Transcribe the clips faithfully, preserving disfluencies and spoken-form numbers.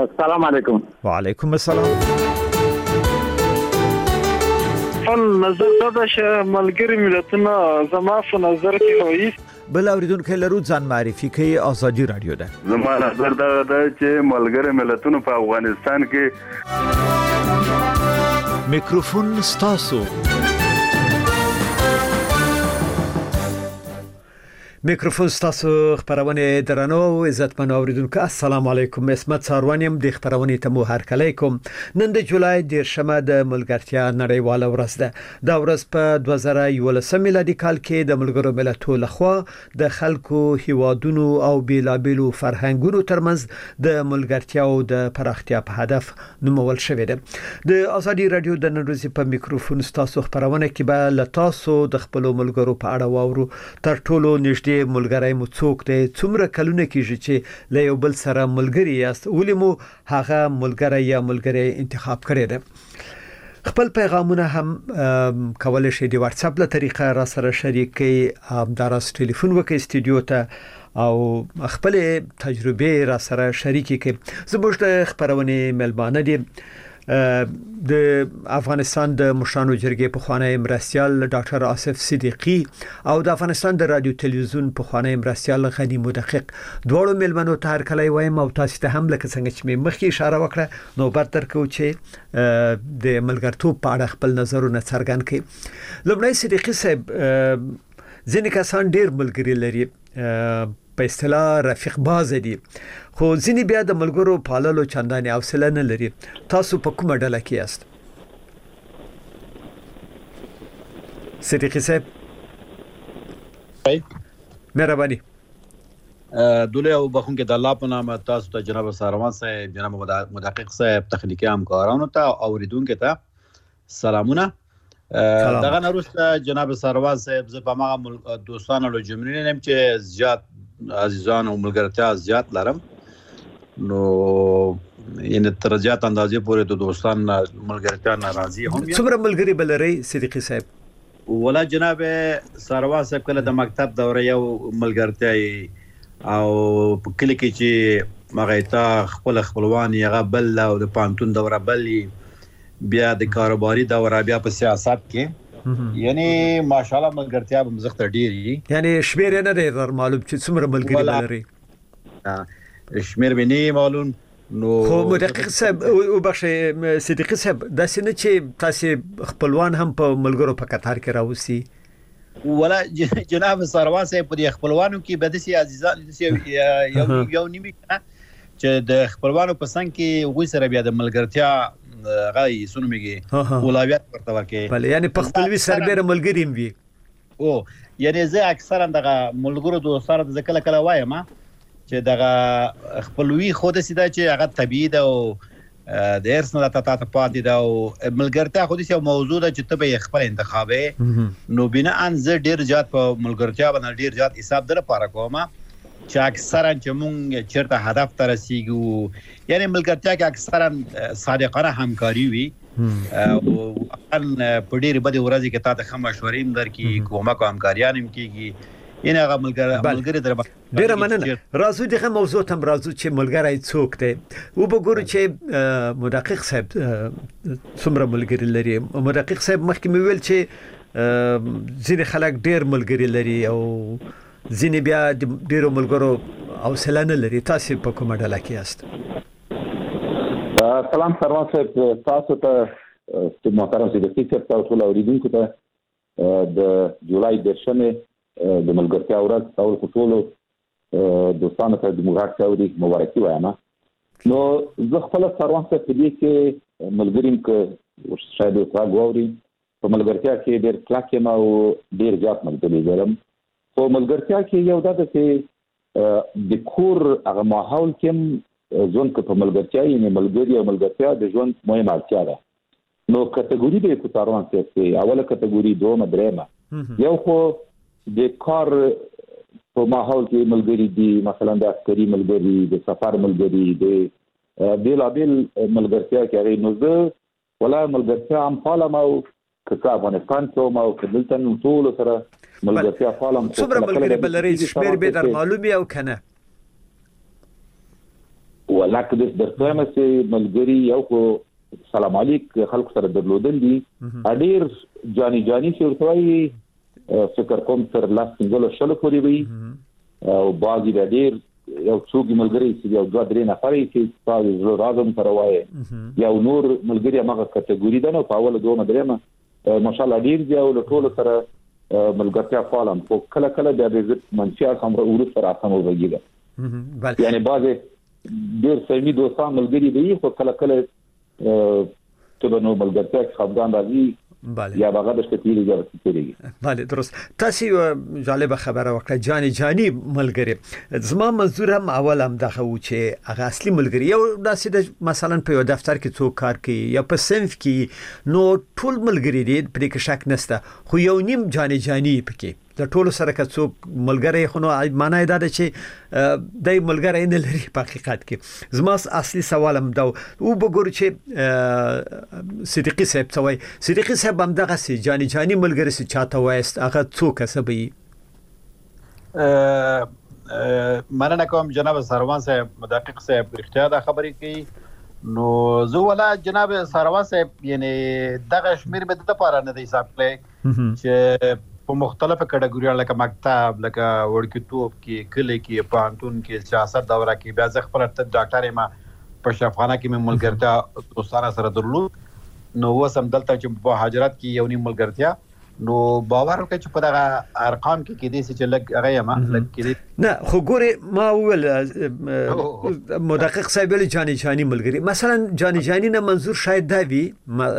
السلام علیکم. وعلیکم السلام. فن نظر دا چې ملګری ملتونه زما په نظر کې وایي بل اوریدونکو لرو ځان معرفي کوي. ازادي رادیو ده. زما نظر دا ده چې ملګری ملتونه په افغانستان کې میکروفون ستاسو. میکروفون ستاسو خبرونه درنو عزتمن اوریدونکو السلام علیکم. اسمت ساروانیم د خبرونه ته مو هر کله کوم. نن د جولای د شمه د ملګرتیا نړیواله ورځ ده. دا ورځ په دوه زره یولسم میلادي کال کې د ملګرو ملتونو لخوا د خلکو هیوادونو او بیلابیلو فرهنګونو ترمنځ د ملګرتیا او د پراختیا په هدف نومول شوې ده. د ازادي رادیو د نن ورځې په میکروفون ستاسو خبرونه کې به لتاسو د خپل ملګرو په اړه واورو. تر ټولو نږدې ملګری مو څوک دی؟ څومره کلونه کېږي چې له یو بل سره ملګری یاست؟ ولې مو هغه ملګری یا ملګری انتخاب کړی دی؟ خپل پیغامونه هم کولای شئ د واتس اپ له طریقه را سره شریک کړئ. همداراز ټلیفون وکړئ استودیو ته او خپل تجربه را سره شریک کړئ. زموږ د خبرونه ملبانه دي د افغانستان د مشرانو جرګې په خوانی مرستيال ډاکټر آصف صدیقی او د افغانستان د رادیو تلویزیون په خوانی مرستيال غنی مدقق دوړو ملمنو ته هر کله وایم او تاسو ته هم لکه څنګه چې مخکې اشاره وکړه نو برتر کو چې د ملګرتوب په اړه خپل نظرونه څرګند کړي. لومړی صدیقی صاحب، ځینې کسان ډیر ملګری لري په اصطلاح رفیق باز دي، خو ځینې بیا د ملګرو پاللو چندانې حوصله نه لري. تاسو په کومه ډله کې یاست؟ صدیقی صاحب مهرباني. دوله او بخون کې د الله په نامه تاسو ته جناب ساروان صاحب، جناب مدقق صاحب، تخنیکی همکارانو ته او اوریدونکو ته سلامونه. دغه نوروسته جناب ساروان صاحب زه په ما دوستانو له جملې نیم چې زیات عزیزان او ملګرتیا زیات لرم، نو ان تر زیات اندازې پورې د دوستان ملګرتیا ناراضي هم یم. څومره ملګری بلري صدیقی صاحب؟ ولا جناب ساروان صاحب کله د مکتب دوره یو ملګرتیا او په کله کې چې مغیتا خپل خپلوان یغه بل او د پانتون دوره بل بیا د کاروباري دوره بیا په سیاست کې یعنی ماشاءالله ملګرتیا به مزخت ډیری، یعنی شمیر نه دی معلوم چې څومره ملګری لري. شمیر به نه معلوم. نو خو مدقق صاحب او بخښه صدیقی صاحب د سینې چې تاسو خپلوان هم په ملګرو په قطار کې راوسی؟ ولا جناب ساروان صاحب په خپلوانو کې بدسي عزیزان یو یو نیمه چې د خپلوانو په څنګ کې وې سره بیا د ملګرتیا غي سنومږي اولویت ورته ورکې. بله یعنی په خپلوي سربېره ملګری هم وي. او یعنی زه اکثرا دغه ملګرو دوستانو د کله کله وایم چې دغه خپلوي خو د سیده چې هغه طبيعي ده او د ارث نه ته ته پاتې ده او ملګرتیا خو د یو موضوع ده چې ته به خپل انتخابې نو بنا ان زه ډیر زیات په ملګرتیا باندې ډیر زیات حساب در لپاره کوم چې اکثرا چې مونږ چیرته هدف ته رسیږو، یعنی ملګرتیا کې اکثرا صادقانه همکاري وي او ان په ډیر بده ورځي کې تاسو هم مشورې درکې کومه کوم همکاریان هم کیږي. یعنی هغه ملګری در ډیر مننه. راځو دغه موضوع تم راځو چې ملګری څوک دی. و بګورو چې مدقق صاحب څومره ملګری لري. مدقق صاحب مخکې مې ویل چې ځینې خلک ډیر ملګری لري او ځینې بیا ډیرو ملګرو حوصله نه لري. تاسو په کومه ډله کې یاست؟ سلام سروان صاحب، تاسو ته محترم صدیقی صاحب او ټول اوریدونکو ته د جولای دیرشمې د ملګرتیا ورځ او ټول دوستانو ته د ملګرتیا ورځ مبارکي وایم. نو زه خپل سروان صاحب دې کې ملګریم کې شاید تاسو غواړئ په ملګرتیا کې ډېر کلاک ما او ډېر ځات ملګری لرم. په ملګرتیا کې یو دا چې د کور هغه ماحول کې ځون کې په ملګرتیا یې ملګری او ملګرتیا د ژوند مهمه اړتیا ده. نو کټګوري به په سروان صاحب کې اوله کټګوري دوه درېمه یو خو د کار په ماحول کې ملګری دي، مثلا د عسکري ملګری، د سفر ملګری، د بیلابیل ملګرتیا کې هغه نو زه ولا ملګرتیا هم فعاله او که افغانستان کې او کدلته نو ټول سره ملګرتیا فعاله. څومره ملګری بلري شمیر به در معلومي او کنه؟ ولکه د درته مې چې ملګری یو خو سلام علیک خلکو سره درلودل دي اډیر جاني جاني چې ورته فکر کوم تر لاس څنګه شلو پورې وي او باقي د ډیر یو څوک ملګری چې یو دوه درې نفرې چې تاسو زړه راځم پروايي یو نور ملګری هغه کټګوري ده نو په اوله دوه مدرمه ماشاءالله ډیر دی او ټول سره ملګرتیا فعالم خو کله کله د دې منفي خبره ورته سره سم وږي یعنی بعضه ډیر سمي دوستان ملګری دی خو کله کله ته نو ملګرتیا خبران راځي بله یا باغه د شتیری جوړیږي بله درست تاسو جالب خبره وکړه جاني جاني ملګری زما منظور هم اول هم دغه و چې هغه اصلي ملګری یو داسې مثلا په یو دفتر کې څوک کار کوي یا په صنف کې نو ټول ملګری دي په کې شک نشته خو یو نیم جاني جاني پکې د ټولو سره که څوک ملګری خو نو معنی دا ده چې د ملګری نه لري په حقیقت کې زما اصلي سوال هم دا او وګورئ چې صدیقي صاحب څوي صدیقي صاحب هم دغه سي جاني جاني ملګری سي چاته وایست هغه څوک سبي مننه کوم جناب سروان صاحب مدقق صاحب اختیار دا خبرې کوي نو زه ولا جناب سروان صاحب یعنی دغه شمیر به د لپاره نه دی حساب کړی چې په مختلفه کټګوریو لکه مکتب لکه وړکتوب کې کلی کې پانتون کې سیاست دوره کې بیا ځ خپل ډاکټر ما په شفاخانه کې مې ملګرتیا دوستانه سره درلود نو وسم دلته چې په حاجرات کې یو نیم ملګرتیا نو باور وکړئ چې په دغه ارقام کې کې دي چې لګ هغه ما لګ کې نه خو ګوره ما ول مدقق صاحب جاني جاني ملګری مثلا جاني جاني نه منظور شاید دا وي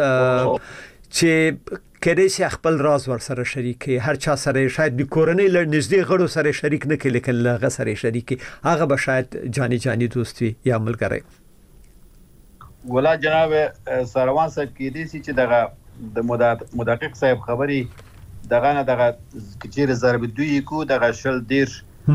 چې کله چې خپل راز ور سره شریکي هر چا سره شاید د کورنۍ لړ نږدې غړو سره شریک نه کړي لیکن هغه سره شریکي هغه به شاید جاني جاني دوستي یا ملګری ولا جناب سروان صاحب کې دي چې دغه د مدقق صاحب خبري دغه نه دغه کچیر ضرب دوی کو دغه شل دیر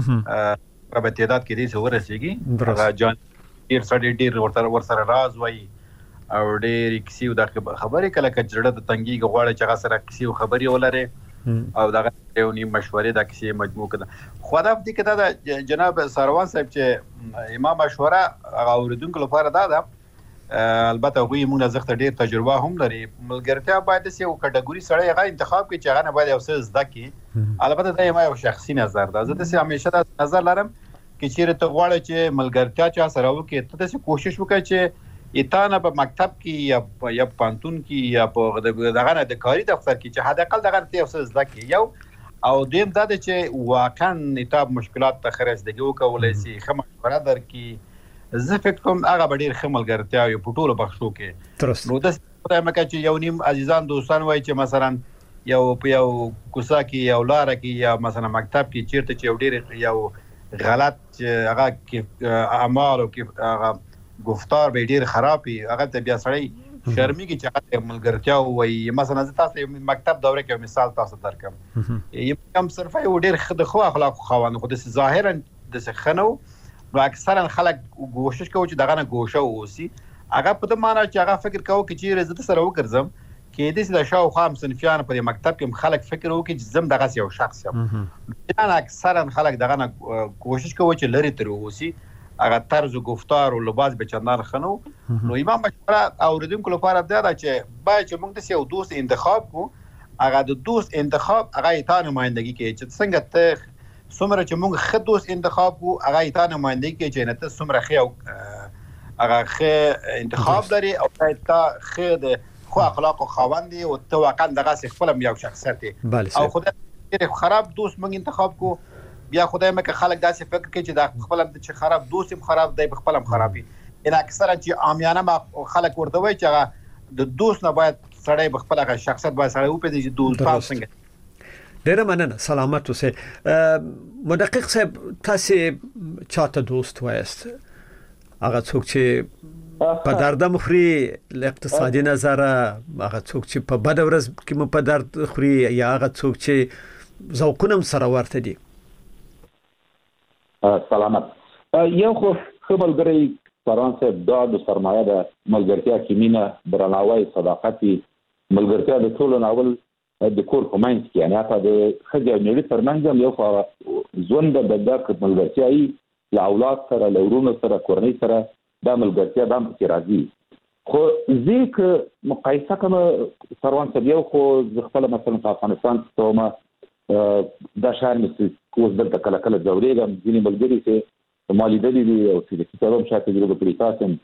رب تعداد کې دي چې ورسیږي دغه جان ډیر سړي ډیر ورته ور سره راز وایي او ډېر کسی د خبرې کله کجړه د تنګي غواړي چې هغه سره کسی خبري ولري او دغه یو نیم مشورې د کسی مجموع کړه خو دا د کده د جناب سروان صاحب چې امام مشوره هغه اوریدونکو لپاره دا ده البته غوي موږ زغت ډېر تجربه هم لري ملګرتیا باید چې یو کټګوري سره هغه انتخاب کوي چې هغه نه باید یو څه زده کی البته دا یو شخصي نظر ده زه د همیشه دا نظر لرم چې چیرې ته غواړې چې ملګرتیا چا سره وکړي ته د کوشش وکړي چې ایتانه په مکتب کې یا یا پانتون کې یا په دغه نه د کاری دفتر کې چې حد اقل دغه ته یو څه زده کې یو او دیم دا چې واقعا ایتاب مشکلات ته خرڅ دیږي کولای شي خمه مشوره در کې زه فکر کوم هغه ډیر خملګرتیا یو پټولو بخښو کې نو د څه مکه چې یو نیم عزیزان دوستان وای چې مثلا یو په یو کوڅه کې یو لار کې یا مثلا مکتب کې چیرته چې یو ډیر یو غلط هغه کې اعمال او کې هغه گفتار به ډیر خرابي هغه ته بیا سړی شرمېږي چې هغه ملګرتیا وایي مثلا زه تاسو مکتب دوره کې مثال تاسو درکم یم کم صرف یو ډیر خد خو اخلاق خوانه خو د ظاهرا د خنو نو اکثرا خلک کوشش کوي چې دغه نه ګوشه وسی هغه په دې معنی چې هغه فکر کوي چې رزت سره وګرځم کې د سې شاو خام صنفیان په مکتب کې خلک فکر وکړي چې زم دغه یو شخص یم دا اکثرا خلک دغه نه کوشش کوي چې لری تر وسی هغه طرز گفتار او لباس به چندان خنو نو امام مشوره اوریدونکو لپاره دا چې باید چې موږ د یو دوست انتخاب کو هغه د دوست انتخاب هغه ایت نمائندگی کوي چې څنګه ته څومره چې موږ خد دوست انتخاب کو هغه ایت نمائندگی کوي چې نه ته څومره خو هغه خ انتخاب لري او ته خ د خو اخلاق او خواندي او ته واقعا دغه خپل یو شخصیت او خدای خراب دوست موږ انتخاب کو بیا خدای مکه خلک داسې فکر کوي چې دا خپل چې خراب دوست هم خراب دی خپل هم خرابي ان اکثره چې عامیانه خلک ورته وایي چې هغه د دوست نه باید سړی خپل هغه شخصیت باید سړی وپېژني چې دوست پام څنګه ډېره مننه سلامت اوسئ مدقق صاحب تاسو چاته دوست وایست هغه څوک چې په درد مخري له اقتصادي نظر هغه څوک چې په بد ورځ کې مو په درد خوري یا هغه څوک چې ذوقونه سره ورته دي سلامت یو خو خبرګری سروان صاحب دا د سرمایه د ملګرتیا کې مینه درناوی صداقت ملګرتیا د ټولو ناول د کور کومنت کې یعنی هغه د خځې او نړۍ ترمنځ یو خو ژوند د دغه ملګرتیا ای له اولاد سره له ورونو سره کورنۍ سره دا ملګرتیا د هم کې راځي. خو ځکه مقایسه کوم سروان سبیو خو خپل مثلا په افغانستان ته ما دا شهر مې کوز دلته کله کله ځورېږم ځینې ملګري چې ما لیدلي دي او چې د کتابم شاته تجربه کړې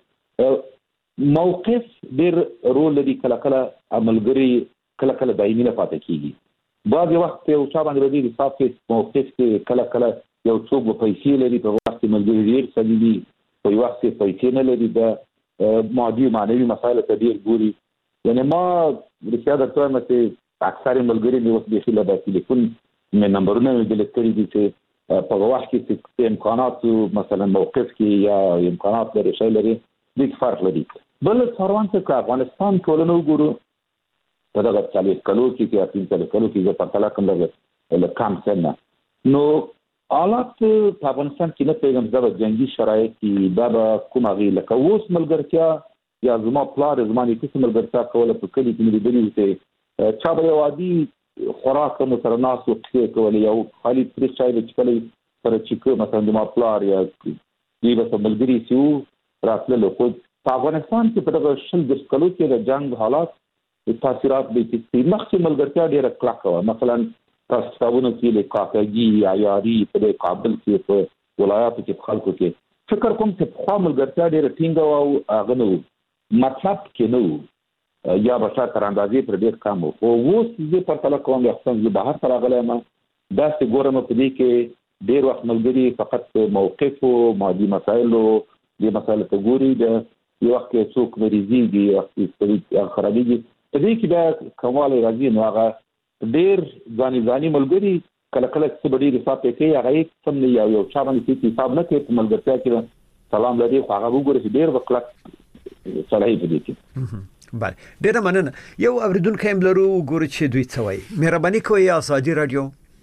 تاسو موقف ډېر رول لري. کله کله ملګري کله کله دایمي نه پاتې کېږي. بعضې وخت یو چا باندې بدي حساب کې موقف کې کله کله یو څوک به پیسې لري په وخت کې ملګري ډېر سړي دي په یو وخت کې پیسې نه لري د مادي معنوي مسایلو ته ډېر ګوري. یعنې ما رښتیا درته وایم چې اکثر ملګري مې اوس بیخي له ټلیفون مې نمبرونه مې ډیلیټ کړي دي چې په وخت کې چې امکاناتو مثلا موقف کې یا امکانات لري شی لري ډېر فرق لري. بل سروان ته افغانستان ټولنه وګورو په دغه چالیس کلو کې چې اتین چالیس کلو کې زه پرتله کوم دغه کم سن نو حالات په افغانستان کې نه پیغام زبر جنگي شرایط کې دا به کوم غي لکه اوس ملګرتیا یا زما پلار زما نیکه ملګرتیا کوله په کلی کې مې لیدلي چې چا به یو عادي خوراک مو سره ناس او څه کولای یو خالي پرې چای د چکلې سره چې مثلا د ما پلار یا دی به ملګری سیو راتللو. خو په افغانستان کې په دغه شل د کلو کې د جنگ حالات تاثیرات به چې مخکې ملګرتیا ډېره کلکه وه. مثلا تاسو تاسو کې له کاکاګي یا یاري په کابل کې په ولایاتو کې خلکو کې فکر کوم چې خو ملګرتیا ډېره ټینګه او هغه نو مطلب کې نو یا بشا تر اندازې پر ډېر کم وو. خو اوس زه پرتله کوم د خپل زه بهر سره غلم دا چې ګورم په دې کې ډېر وخت ملګري فقط موقف او مادي مسایل او د مسایل ته ګوري د یو وخت کې څوک مریضي دي او خرابېږي په دې کې دا کمال راځي. نو هغه ډېر ځاني ځاني ملګري کله کله څه بډې حساب کوي هغه سم نه یو یو چا باندې حساب نه کوي په ملګرتیا کې سلام لري خو هغه وګوري چې ډېر وکړه صلاحي په دې کې. بله ډیره مننه. یو اوریدونکی هم لرو ګورو چې دوی څه وایي. مهرباني کوئ ازادي رادیو.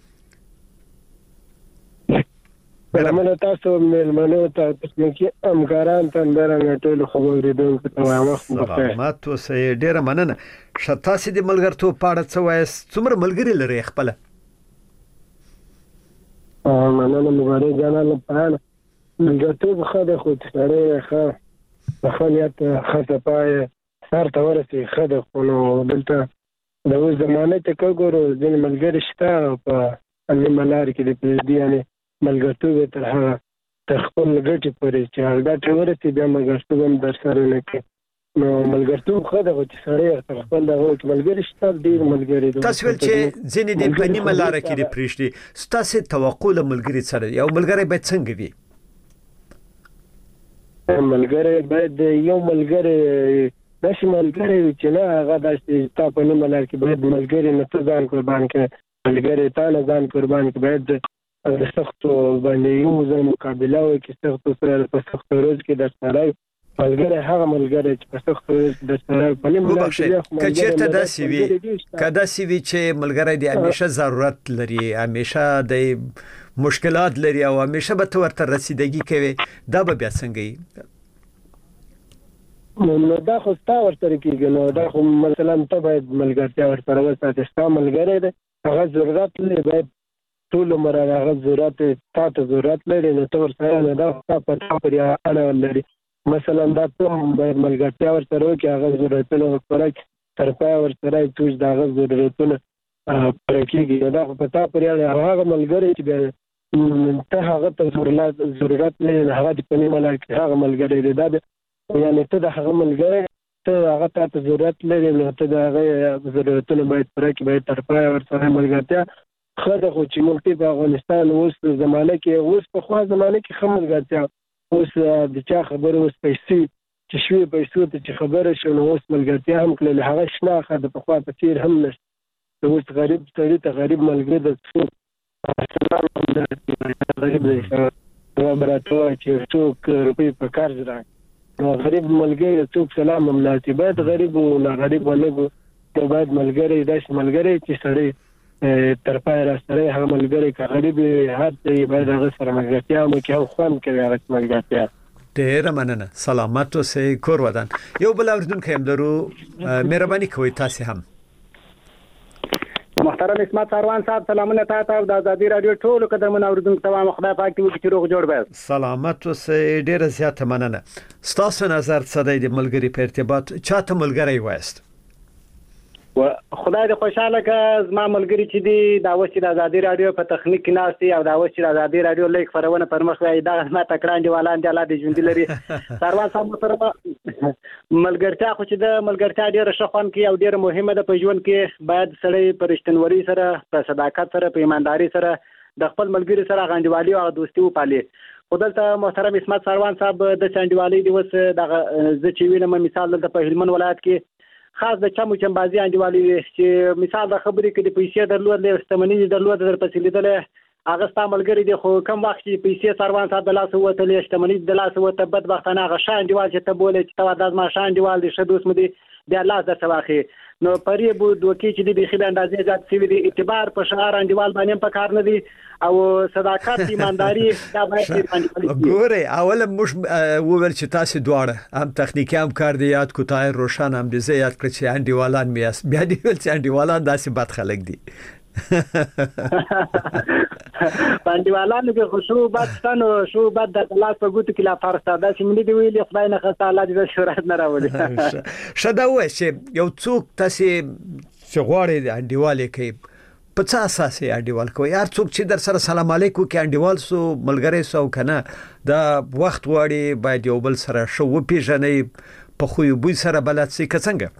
مهرباني تاسو مېلمنو ته تخنیکي همکاران ته درنه ټول خبرېدونکو ته وایم وخت بخیر. سلامات اوسئ. ډیره مننه. ښه تاسې د ملګرتوب په اړه څه وایاست؟ څومره ملګري لرئ خپله؟ مننه مبارک جانانه پاله ملګرتوب ښه دی خو سړی ښه د ښه نیت ښه صفای سر ته ورسې ښه ده. خو نو دلته د اوس زمانې ته که ګورو ځینې ملګري شته په نیمه لارې کې د پرېږدي یعنې ملګرتوب یې تر هغه تر خپل ګټې پورې چې هغه ګټې ورسي بیا ملګرتوب هم در سره نه کوي. نو ملګرتوب ښه ده خو چې سړی تر خپل دغه ملګري شته ډېر ملګري دي. تاسو ویل چې ځینې دې په نیمه لاره کې دې پرېږدي. ستاسې توقع له ملګري سره یو ملګری باید څنګه وي؟ ملګری باید یو ملګری داسې ملګری وي چې نه هغه داسې ستا په نیمه لار کې باید ملګري نه ته ځان قربان کړې ملګري تا نه ځان قربان کړې. باید د سختو باندې یو ځای مقابله وکړي سختو سره په سختو ورځ کې در سره ملګری هغه ملګری چې په سختو ورځ کې در سره په نیمه لار کې که چېرته داسې وي که داسې وي چې ملګری دې همیشه ضرورت لري همیشه د مشکلات لري او همیشه به ته ورته رسیدګي کوي دا به بیا څنګه وي؟ نو دا خو ستا ورسره کېږي. نو دا خو مثلا ته باید ملګرتیا ورسره وساتې ستا ملګری دی هغه ضرورت لري باید ټول عمر هغه ضرورت تا ته ضرورت لري نو ته ورسره نه دا ستا په تا پورې اړه لري. مثلا دا ته هم باید ملګرتیا ورسره وکړي هغه ضرورتونه ورسره تر پایه ورسره توش د هغه ضرورتونه پوره کېږي. دا خو په تا پورې اړه هغه ملګری چې بیا ته هغه ته ضرورت لري هغه دې په نیمه لار کې هغه ملګری دی دا یعنی ته د هغه ملګری ته هغه ته ضرورت لري نو ته د هغه ضرورتونه باید پوره کړي باید تر پایه ورسره ملګرتیا ښه ده. خو چې موږ په افغانستان اوس زمانه کې اوس په خوا زمانه کې ښه ملګرتیا اوس د چا خبره اوس پیسې چې شوې پیسو ته چې خبره شو نو اوس ملګرتیا هم کړله هغه شنه ښه د پخوا په څېر هم نشته. اوس غریب سړي ته غریب ملګری د څوک غریب دی هغه به راته وایي چې څوک روپۍ په قرض راکړي نو غریب ملګری څوک سلام هم ناتي باید غریب او ناغریب ولګو ته باید ملګری داسې ملګری چې سړی تر پای را سره هغه ملګری که غریب هر څه باید هغه سره ملګرتیا مو کې او خوند کوي هغه ملګرتیا. ډیره مننه. سلامت اوسئ. کور ودان. یو بل اوریدونکی هم لرو. مهرباني کوئ تاسې هم. محترم اسمت سروان صاحب سلامونه تاسو او د ازادي رادیو ټول قدمونه اوریدونکو ته خدای پاک دې وکړي روغ جوړ به سلامت اوسې ډیره زیاته مننه ستاسو نظر څه دی د ملګری په ارتباط چاته ملګری وایست و خدای دې خوشاله ک زما ملګری چې دی دا وشي د ازادي رادیو په تخنیک کې ناشتي او دا وشي د ازادي رادیو لیک فرونه پر مخ وای دا ما تکړه دیوالان دی الله دې ژوند لري سروان صاحب سره ملګرتیا خو چې د ملګرتیا ډیره شخوان کې او ډیره مهمه ده په ژوند کې باید سړی پر رښتینوري سره په صداقت سره په ایمانداري سره د خپل ملګری سره غانډوالي او دوستي وپالي خدلته محترم اسمت سروان صاحب د چانډوالي دی وس د ز چې وینم مثال د په هلمند ولایت کې خاص د چمو چمبازي انډیوالي چې مثال د خبرې کې د پیسې درلود له استمنې درلود در پسې لیدل هغه ستا ملګری دی خو کم وخت چې پیسې سروان صاحب د لاس وته له استمنې د لاس وته بدبختانه هغه شان انډیوال چې ته بوله چې تا د ما شان انډیوال دی شدوس مدي د الله د سواخي نو پرې بو دوکي چې د بخیل اندازې ځات سی وی اعتبار په شعار انډیوال باندې په کار نه دی او صداقت ایمانداری دا باید باندې ګوره اول مش وول چې تاسو دواړه هم تخنیکی هم کار دی یاد کو طاهر روشن هم دې یاد کړ چې انډیوالان میاس بیا دی ول چې انډیوالان داسې بد خلک دي باندېوالانو کې خشوع بدستانو شو بد د لاس په ګوتو کې لا فرسته دا چې ملي دی ویلي خدای نه خسته الله دې شهرت نه راوړي شدا و چې یو څوک تاسو چې غواړي د انډیوالي کې په څه اساس یې انډیوال کوي هر څوک چې در سره سلام علیکم کې انډیوال سو ملګری سو کنه دا وخت واړي باید یو بل سره شو پیژنې په خو یو بوی سره بلد سي څنګه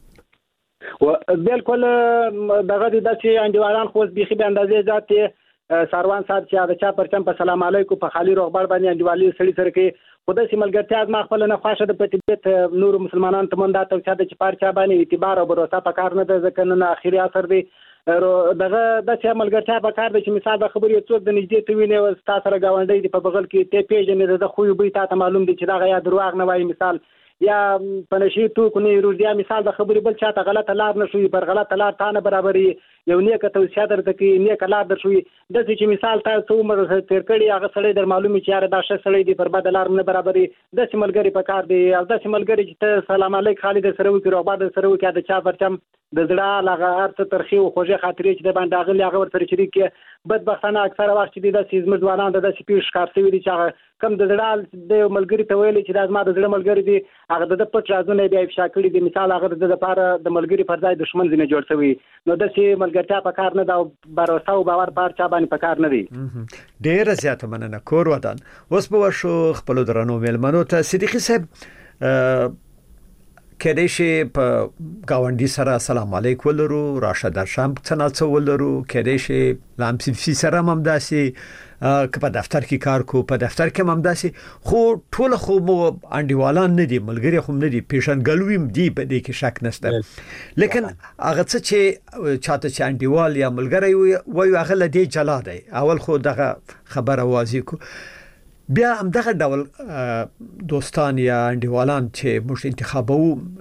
و بالکل دغه د چې انډیوالان خو بيخي به اندازې ذات سروان صاحب چې هغه چا پرچم په سلام علیکم په خالي روغبر باندې انډیوالي سړي سره کې خدای سي ملګرتیا ما خپل نه خوښه د پټیت نور مسلمانان ته مونږ دا ته چې د چپار چا باندې اعتبار او بروسه په کار نه ده ځکه نه اخیری اثر دی دغه د چې ملګرتیا په کار د چې مثال د خبرې څوک د نږدې ته ویني او تاسو سره گاونډي دی په بغل کې ته پیژنې د خو به تاسو معلوم دي چې دا غیا دروغ نه وایي مثال یا پنشي تو کو نه روزیا مثال د خبرې بل چاته غلطه لار نشوي پر غلطه لار تانه برابرې یو نیکه توصیه درته کې نیکه لار درشوي د چې مثال تاسو عمر تیر کړي هغه سړی در معلومي چې یاره دا ش سړی دی پر بد لار نه برابرې د ملګری په کار دی او د ملګری چې ته سلام علیک خالد سره وکړو او بعد سره وکړه د چا پرچم د زړه لغه ارته ترخی او خوږه خاطرې چې د باندې اغلی هغه ورته شریک کې بدبختانه اکثره وخت چې د سیزم ځوانان د سپیش کارسوي دي چې کم د زړه د ملګری ته ویل چې د ما د زړه ملګری دی هغه د پټ رازونه بیا افشا کړی دي مثال هغه د لپاره د ملګری پر ځای دشمن زنه جوړ شوی نو د سي ملګرتیا په کار نه دا باور او باور پر چا باندې په کار نه دی ډیر زیات مننه کور ودان اوس به شو خپل درنو ملمنو ته صدیقي صاحب کله شي په گاونډي سره السلام علیکم ولرو راشد شام څنګه ولرو کله شي لامسي فی سره ممداسي که په دفتر کې کار کو په دفتر کې ممداسي خو ټول خو مو انډیوالان نه دي ملګری خو نه دي پیشنګلویم دی په دې کې شک نشته لیکن هغه څه چې چاته چې انډیوال یا ملګری وي هغه لدی جلا دی اول خو دغه خبره واضح کو بیا هم دغه ډول دوستان یا انډیوالان چې موږ انتخابو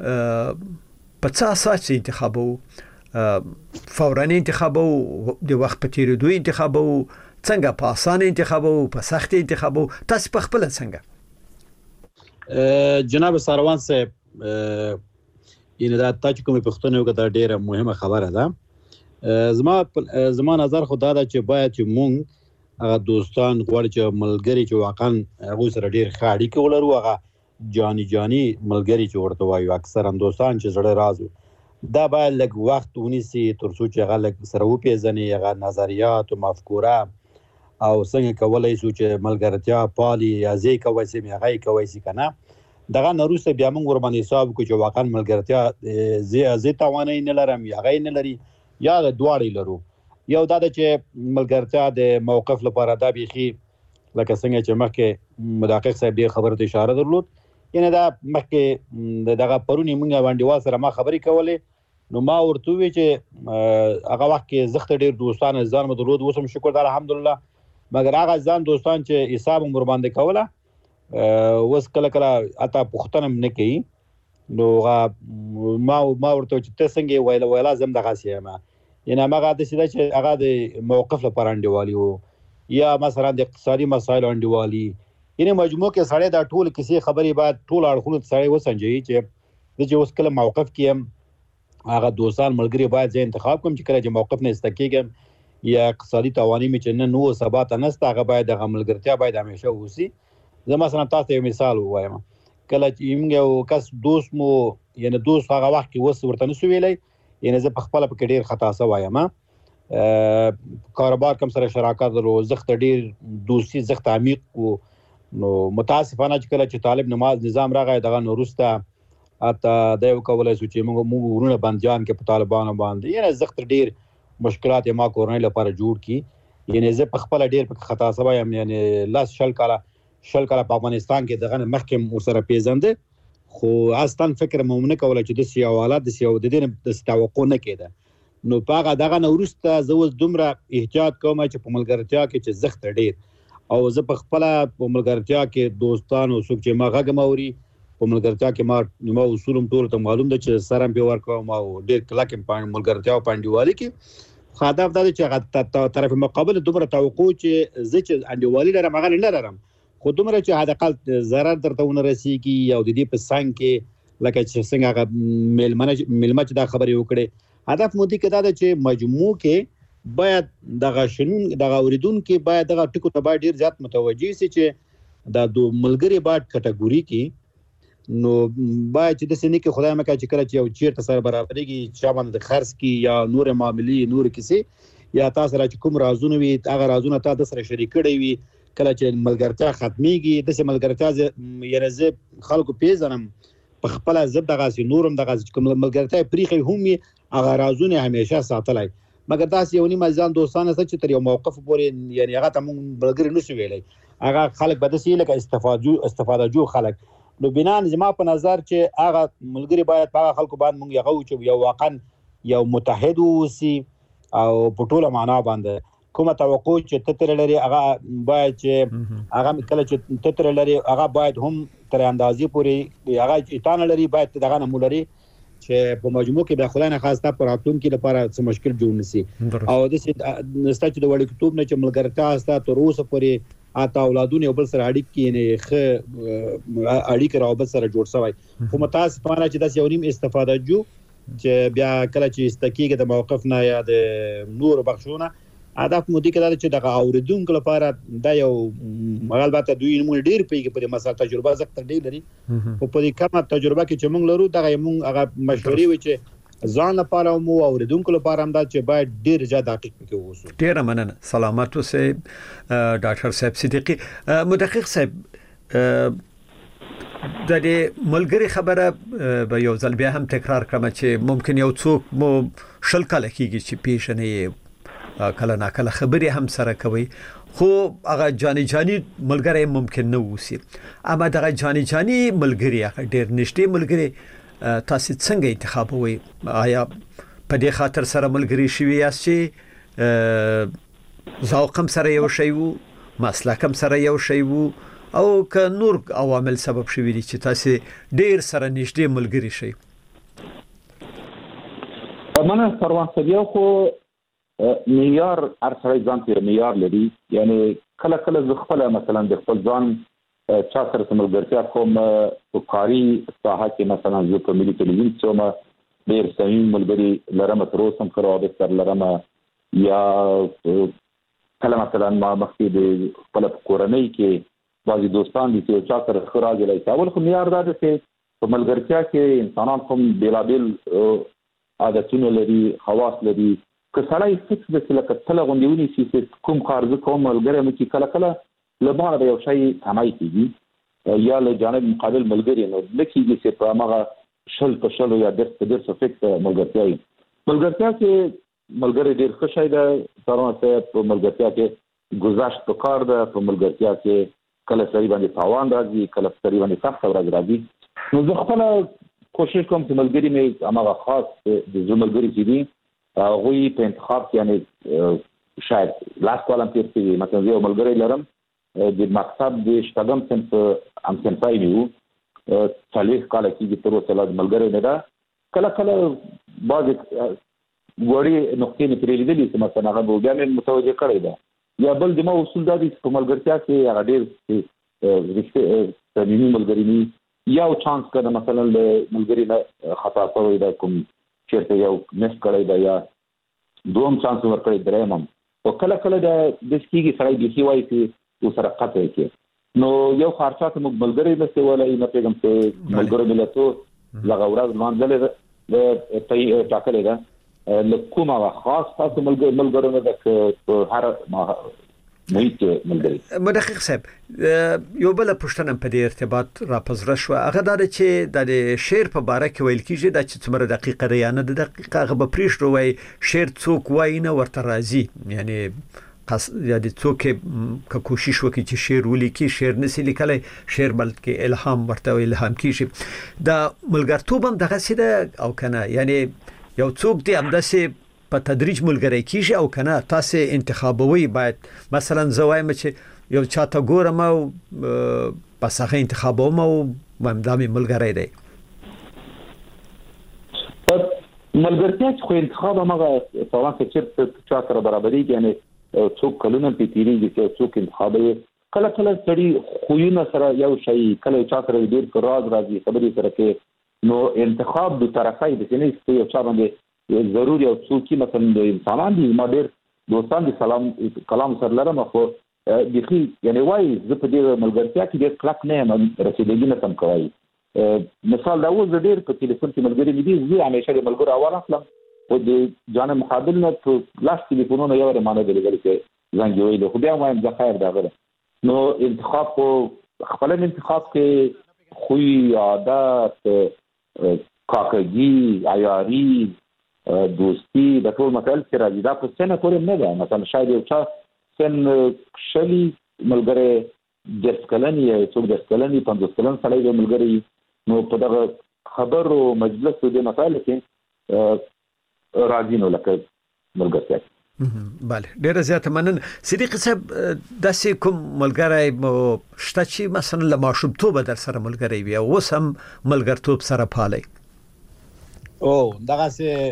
په څه اساس انتخابو فوراني انتخابو د وخت په تیریدو انتخابو څنګه په اسانه انتخابو په سخت انتخابو تاسو په خپل څنګه جناب سروان صاحب ینه دا تاسو کومه پښتنه یو دا ډیره مهمه خبره ده زما زما نظر خو دا ده چې باید چې مونږ هغه دوستان غواړي چې ملګری چې واقعا هغه سره ډیر خاړي کې ولرو هغه جاني جاني ملګری چې ورته وایو اکثرا دوستان چې زړه رازو دا باید لږ وخت ونیسي تر څو چې هغه لږ سره وپیژني هغه نظریات او مفکوره او څنګه کولای شو چې ملګرتیا پالي یا ځای کوي چې هغه کوي چې کنه دغه نروسته بیا موږ ور باندې حساب کو چې واقعا ملګرتیا زی زی توانای نه لرم یا غي نه لري یا د دواړي لرو یو دا چې ملګرتیا د موقف لپاره دا بيخي لکه څنګه چې مخکې مدقق صاحب ډیر خبره ته اشاره درلود ینه دا مخکې دغه پرونی موږ باندې سره ما خبرې کولې نو ما ورته وی چې هغه وخت کې زخت ډیر دوستان ځان مو درلود وسم شکر الله الحمدلله مګر هغه ځان دوستان چې حساب مور باندې کوله وس کله کله اته پختنم نه کوي نو ما ما ورته چې ته څنګه ویل ویل زم دغه سیمه ینه هغه د سیده چې هغه د موقف لپاره انډیوالي وو یا مثلا د اقتصادي مسایل انډیوالي ینه مجموع کې سړی دا ټول کیسې خبرې بعد ټول اړخونه سړی وسنجي چې د چې اوس کله موقف کیم هغه دوستان ملګری باید زه انتخاب کوم چې کله چې موقف نه استکیږم یا اقتصادي توانایي مې چې نن نو سبا ته نسته هغه باید هغه ملګرتیا باید همیشه وسی. زه مثلا تاسو ته یو مثال ووایم، کله چې موږ یو کس دوست مو یعنی دوست هغه وخت کې وس ورته نسو ویلی، یعنی زه په خپله پکې ډېر خطا سوی یم. کاروبار کوم سره شراکت درلو، زښت ډېر دوستي زښت عمیق و. نو متاسفانه چې کله چې طالب نماز نظام راغی دغه نه وروسته حتی دا یې وکولی سو چې موږ موږ ورونه بندیان کړو په طالبانو باندې، یعنی زښت ډېر مشکلات یې ما کورنۍ لپاره جوړ کړي. یعنی زه په خپله ډېر پکې خطا سوی یم. یعنی لس شل کاله شل کاله په افغانستان کې دغه نه مخکې ورسره پېژنده، خو اصلا فکر مو نه کوله چې داسې یو حالت داسې یو د دې نه داسې توقع نه کېده. نو په هغه دغه نه وروسته زه اوس دومره احتیاط کوم چې په ملګرتیا کې چې زښت ډېر، او زه په خپله په ملګرتیا کې دوستانو څوک چې ما غږ م اوري په ملګرتیا کې ما ما اصول هم ټولو ته معلوم ده چې سر هم پرې ورکوم او ډېر کلک یم په ملګرتیا او په انډیوالي کې. خو هدف دا دی چې هغه طرف مقابل دومره توقع چې زه چې انډیوالي لرم هغه نه لرم، خو دومره چې حداقل ضرر درته ونه رسېږي او د دې په څنګ کې لکه چې څنګه هغه میلمنه میلمه چې دا خبرې وکړې. هدف مو دې کې دا ده چې مجموع کې باید دغه شنون دغه اوریدونکي باید دغه ټکو ته باید ډېر زیات متوجه سي چې دا دو ملګري باید کټګوري کې نو باید چې داسې نه کې خدای مکړه چې کله چې یو چیرته سره برابرېږي چا باندې د خرڅ کې یا نور معاملې نور کیسې یا تا سره چې کوم رازونه وي هغه رازونه تا د سره شریک کړی وي، کله چې ملګرتیا ختمیږي داسې ملګرتیا یعنی زه خلکو پیژنم په خپله زه دغسې نور هم دغسې کوم ملګرتیا پریښی هم وي هغه رازونه همیشه ساتلی، مګر داسې یو نیم ځان دوستانه شته چې تر یو موقف پورې یعنی هغه ته مونږ ملګري نشو ویلی، هغه خلک به داسې لکه استفادو استفاده جو خلک. نو بنا زما په نظر چې هغه ملګري باید په هغه خلکو باندې مونږ هغه وچو یو واقعا یو متحد واوسي او په ټوله معنا باندې کومه توقع چې ته ترې لري هغه باید چې هغه کله چې ته ترې لري هغه باید هم تر اندازې پورې هغه چې تا نه لري باید دغه نه مو لري چې په مجموع کې بیا خدای نه خواسته په راتلونکي لپاره څه مشکل جوړ نه سي. او داسې نسته چې د وړکتوب نه چې ملګرتیا سته تر اوسه پورې حتی اولادونه یو بل سره اړیکې یعنې ښه اړیکې روابط سره جوړ سوی، خو متاسفانه چې داسې یو نیم استفاده جو چې بیا کله چې ایسته کېږي د موقف نه یا د نورو بخشونه هدف مو دې کې دا ده چې دغه اورېدونکو لپاره دا یو البته دوی مونږ ډېر پوهېږي په دې مسله تجربه زښت ډېر لري، خو په دې کمه تجربه کې چې مونږ لرو دغه مونږ هغه مشورې وي چې ځان لپاره مو اوریدونکو لپاره هم دا چې باید ډېر زیات دقیق پکې واوسو. ډېره مننه. سلامت اوسئ ډاکټر صاحب صدیقي. مدقق صاحب د دې ملګري خبره به یو ځل بیا هم تکرار کړم چې ممکن یو څوک مو شل کاله کېږي چې پیژنې کله ناکله خبرې هم سره کوي خو هغه جاني جاني ملګری ممکن نه اوسي، اما دغه جاني جاني ملګري هغه ډېر نږدې ملګري تاسو څنګه انتخابوي؟ آیا په دې خاطر سره ملګری شوي یاست چې ذوق هم سره یو شی وو، مسلک هم سره یو شی وو، او که نور عوامل سبب شوي دي چې تاسو ډېر سره نږدې ملګری شئ؟ مننه سروان صاحب. یو خو معیار هر سړی ځان ته معیار لري، یعنی کله کله زه خپله مثلا د خپل ځان چا سره ملګرتیا کوم په کاري ساحه کې مثلا زه په ملي تلویزیون کې څومره ډېر صمیمي ملګري لرم تر اوسه هم ښه روابط سره لرم، یا کله مثلا ما مخکې د خپله په کورنۍ کې بعضې دوستان دي چې چا سره ښه راځي. اول خو معیار دا ده چې په ملګرتیا کې انسانان هم بېلابېل عادتونه لري، خواص لري. که سړی فکس داسې لکه تله غوندې ونیسي چې کوم کار زه کوم ملګری مې چې کله کله له مانه به یو شی تمای کېږي یا له جانب مقابل ملګري نو نه کېږي چې په هماغه شل په شلو یا درس په درسو فکس ملګرتیا وي. ملګرتیا کې ملګری ډېر ښه شی ده. سروان صاحب په ملګرتیا کې ګذشت په کار ده، په ملګرتیا کې کله سړي باندې تاوان راځي، کله سړي باندې سخته ورځ راځي. نو زه خپله کوشش کوم چې ملګري مې هماغه خاص د زه ملګري چې دي هغوی په انتخاب کې یعنې شاید لاس کال هم تېر شوي. مثلا زه یو ملګری لرم د مکتب د شپږم صنف همصنفی مې وو، څلوېښت کاله کېږي تر اوسه لا ملګری نه ده. کله کله بعضې وړې نقطې مې ترې لیدلي چې مثلا هغه به بیا مې متوجه کړی ده. یا بل زما اصول دا دي چې په ملګرتیا کې هغه ډېر صمیمي ملګري نه یو چانس که مثلا له ملګري نه خطا شوی ده، کوم چې یو مس کړی دا یا دوم چانس ورکړی درېم او کله کله د دسکیږي سړی د سی وای چې وسره قطع کې نو یو خارچات ملګری نشته ولای نه پیغام ته ملګری ملته لغه ورځ مانځل د په ټاکلې ده لکومه خاص خاص ملګری ملګری نه د هر محیط ملګری مدقق صاحب یو بل پښتنه په دې ارتباط را پزره شو هغه دا چې د شعر په باره کې ویل کیږي د چې څومره دقیقه دی نه د دقیقه هغه به پریښ وای شعر څوک وای نه ورته راځي یعنی قص یعنی څوک که کوشش وکړي چې شعر ولیکي شعر نسی لیکلای شعر بلکې الهام ورته الهام کیږي دا ملګرتوب هم دغه سیده او کنه یعنی یو څوک دی همداسې په تدریج ملګری کیږي او کنه تاسو انتخابوي باید مثلا زوایم چې یو چاته ګورم او پس هغه انتخابوم او ممدامي ملګری دی ملګرتیا خو انتخاب هغه طبعا چې چا سره برابرۍ یعنی څوک کلونه په تیریږي چې څوک انتخابوي کله کله سړي خوونه سره یو شی کله چا سره ډیر راز راځي خبرې سره کې نو انتخاب د طرفای د نه چې یو چا باندې ضروري او څوک مثلا د انسانان دي ما ډیر دوستان دي سلام کلام سره لرم خو د خي یعنی وای زه په دې ملګرتیا کې ډیر کلک نه یم رسیدګي نه تم کوي مثال دا و زه ډیر په ټلیفون کې ملګری مې دي زه همیشه د ملګرو اول اخلم او د جان مقابل نه په لاس ټلیفونونو یو رمانه دلګل کې زنګ ویل خو بیا وایم د خیر دا غره نو انتخاب کو خپل انتخاب کې خوې عادت کاکګي عیاري دوستی د ټول مسائل کې راځي دا په څنګه پورې نه ده مثلا شاید یو چا سن شلی ملګری د سکلنی څو د سکلنی پنځه سکلن سړی د ملګری نو په دغه خبرو مجلس د مسائل کې راځي نو لکه ملګرتیا بله ډیره زیاته مننه صدیق صاحب داسې کوم ملګری مو شته چې مثلا له ماشومتوبه در سره ملګری وي او اوس هم ملګرتوب سره پالي او دغه سه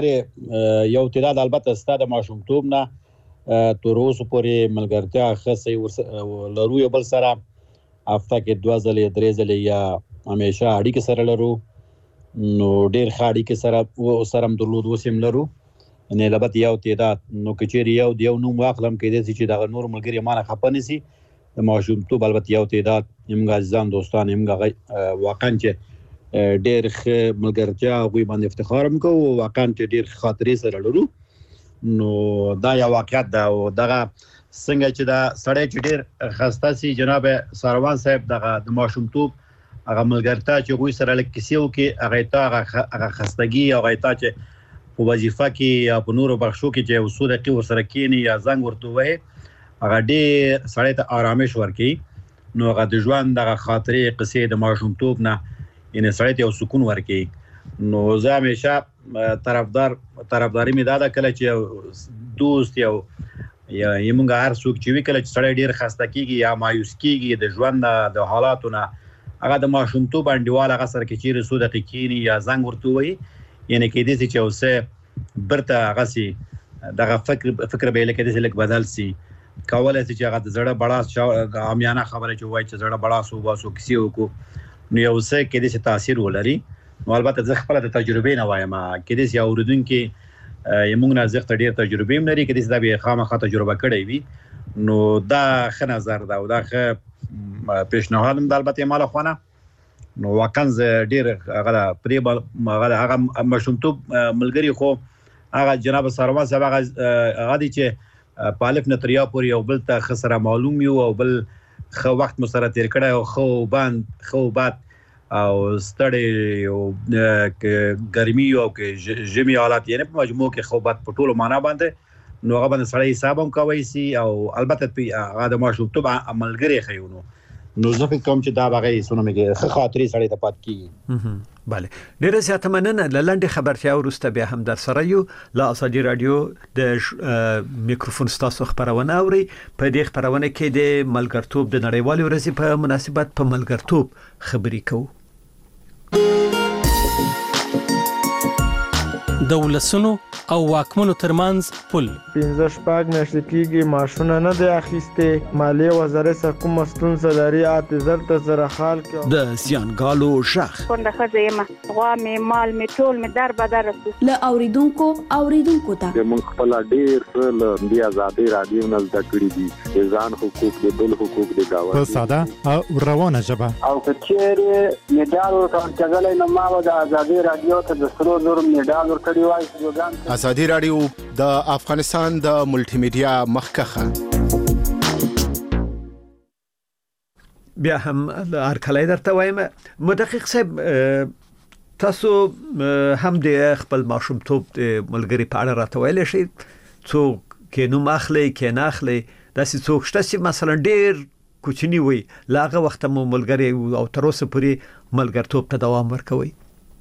ملګری یو تعداد البته ستاسو د ماشومتوب نه تر اوسه پورې ملګرتیا خاصه لرو یو بل سره هفته کې دوه ځلې درې ځلې یا همیشه اړیکې سره لرو نو ډیر خاړي کې سره او سره هم درلود وسیم لرو نه لبد یو تعداد نو کچېری یو دیو نو واخلم کې دي چې دا نور ملګری مانه خپنه سي د ماشوم تو البته یو تعداد همغه ځان دوستان همغه واقعا چې ډیر ملګرتیا غوي باندې افتخار هم کوو واقعا چې ډیر خاطرې سره لرو نو دا یو واقعیت دا او دغه څنګه چې دا سړی چې ډیر خسته سي جناب سروان صاحب دغه د ماشوم تو هغه ملګرتا چې غوي سره لکه کیسو کې هغه تا هغه خستګي او هغه تا چې په وظیفه کې یا په نورو بخښو کې چې اصول کې ورسره کېنی یا زنګ ورته وای هغه ډېر سړی ته آرامش ورکي نو هغه د ژوند دغه خاطرې قصې د ماشومتوب نه یعنی سړی ته یو سکون ورکي نو زه همیشه طرفدار طرفداري مې دا ده کله چې دوست یو یا یمونږ هر څوک چې وی کله چې سړی ډېر خسته کیږي یا مایوس کیږي د ژوند د حالاتو نه هغه د ماشومتوب انډیوال هغه سره کې چیرې سو دقیقې یا زنګ ورته وای یعنی کې دې چې اوسه برته هغه سي دغه فکر فکر به لکه دې لک بدل سي کولای چې هغه د زړه بڑا عامیانه خبره چې وای چې زړه بڑا سو واسو کسی وکړو نو یو څه کې دې تاثیر ولري نو البته زه خپل د تجربې نه وایم کې دې یو اوردونکو یمونږ نه زغ ډیر تجربې هم لري کې دې د به خامخا تجربه کړې وي نو دا ښه نظر دا او دا ښه پیشنهاد هم البته مال خوانه نو واقعا ډیر هغه پرې هغه مشومتوب ملګری خو هغه جناب سروان صاحب هغه هغه دي چې پالف نتریا پورې او بل ته خسره معلوم یو او بل خو وخت مسره تیر کړه او خو باند خو باد او ستړي او ګرمي او کې جمی حالات یې په مجموع کې خو باد په ټولو معنا باندې نو هغه باندې سړی حساب هم کوي سي او البته هغه د مشومتوب عملګری خيونو نو زه فکر کوم چې دا هغه سونه مګه خاطرې سړی ته پات کیږي bale ډیره زیاته مننه لاندې خبرتیا ورسته بیا هم در سره یو لا اساجي رادیو د میکروفون ستاسو خبرونه اوري په دې خبرونه کې د ملګرتوب د نړیوالې ورځې په مناسبت په ملګرتوب خبرې کوو د ولسونو او واکمنو ترمنځ پل. پنځه شپږ میاشتې کېږي ماشونه نه دی اخیستې. مالیې وزارت څخه کومه ستونزه لري اته زر ته سره حال کړي. د زیانګالو غږ کونډه ښځه یم، غوا مې مال مې ټول مې در بدر رسو. له اوریدونکو اوریدونکو ته موږ خپل ډېر څه له دې آزادۍ رادیو نه زده کړي دي، د ځان حقوق د بل حقوق د داوا په ساده او روانه ژبه. او کچېره میډال ورکړل کېدلای نو ما و د آزادۍ رادیو ته د سرو زر میډال ورکړی وای. آزادۍ رادیو د افغانستان د ملټي میډیا مخکخه. بیا هم هرکلی درته وایم مدقق صاحب، تاسو هم د خپل ماشومتوب د ملګری په اړه راته ویلی شئ؟ څوک کې نوم اخلي کې نه اخلي، داسې څوک شته چې مثلا ډېر کوچنی وي له هغه وخته مو ملګری او تر اوسه پورې ملګرتوب ته دوام ورکوي؟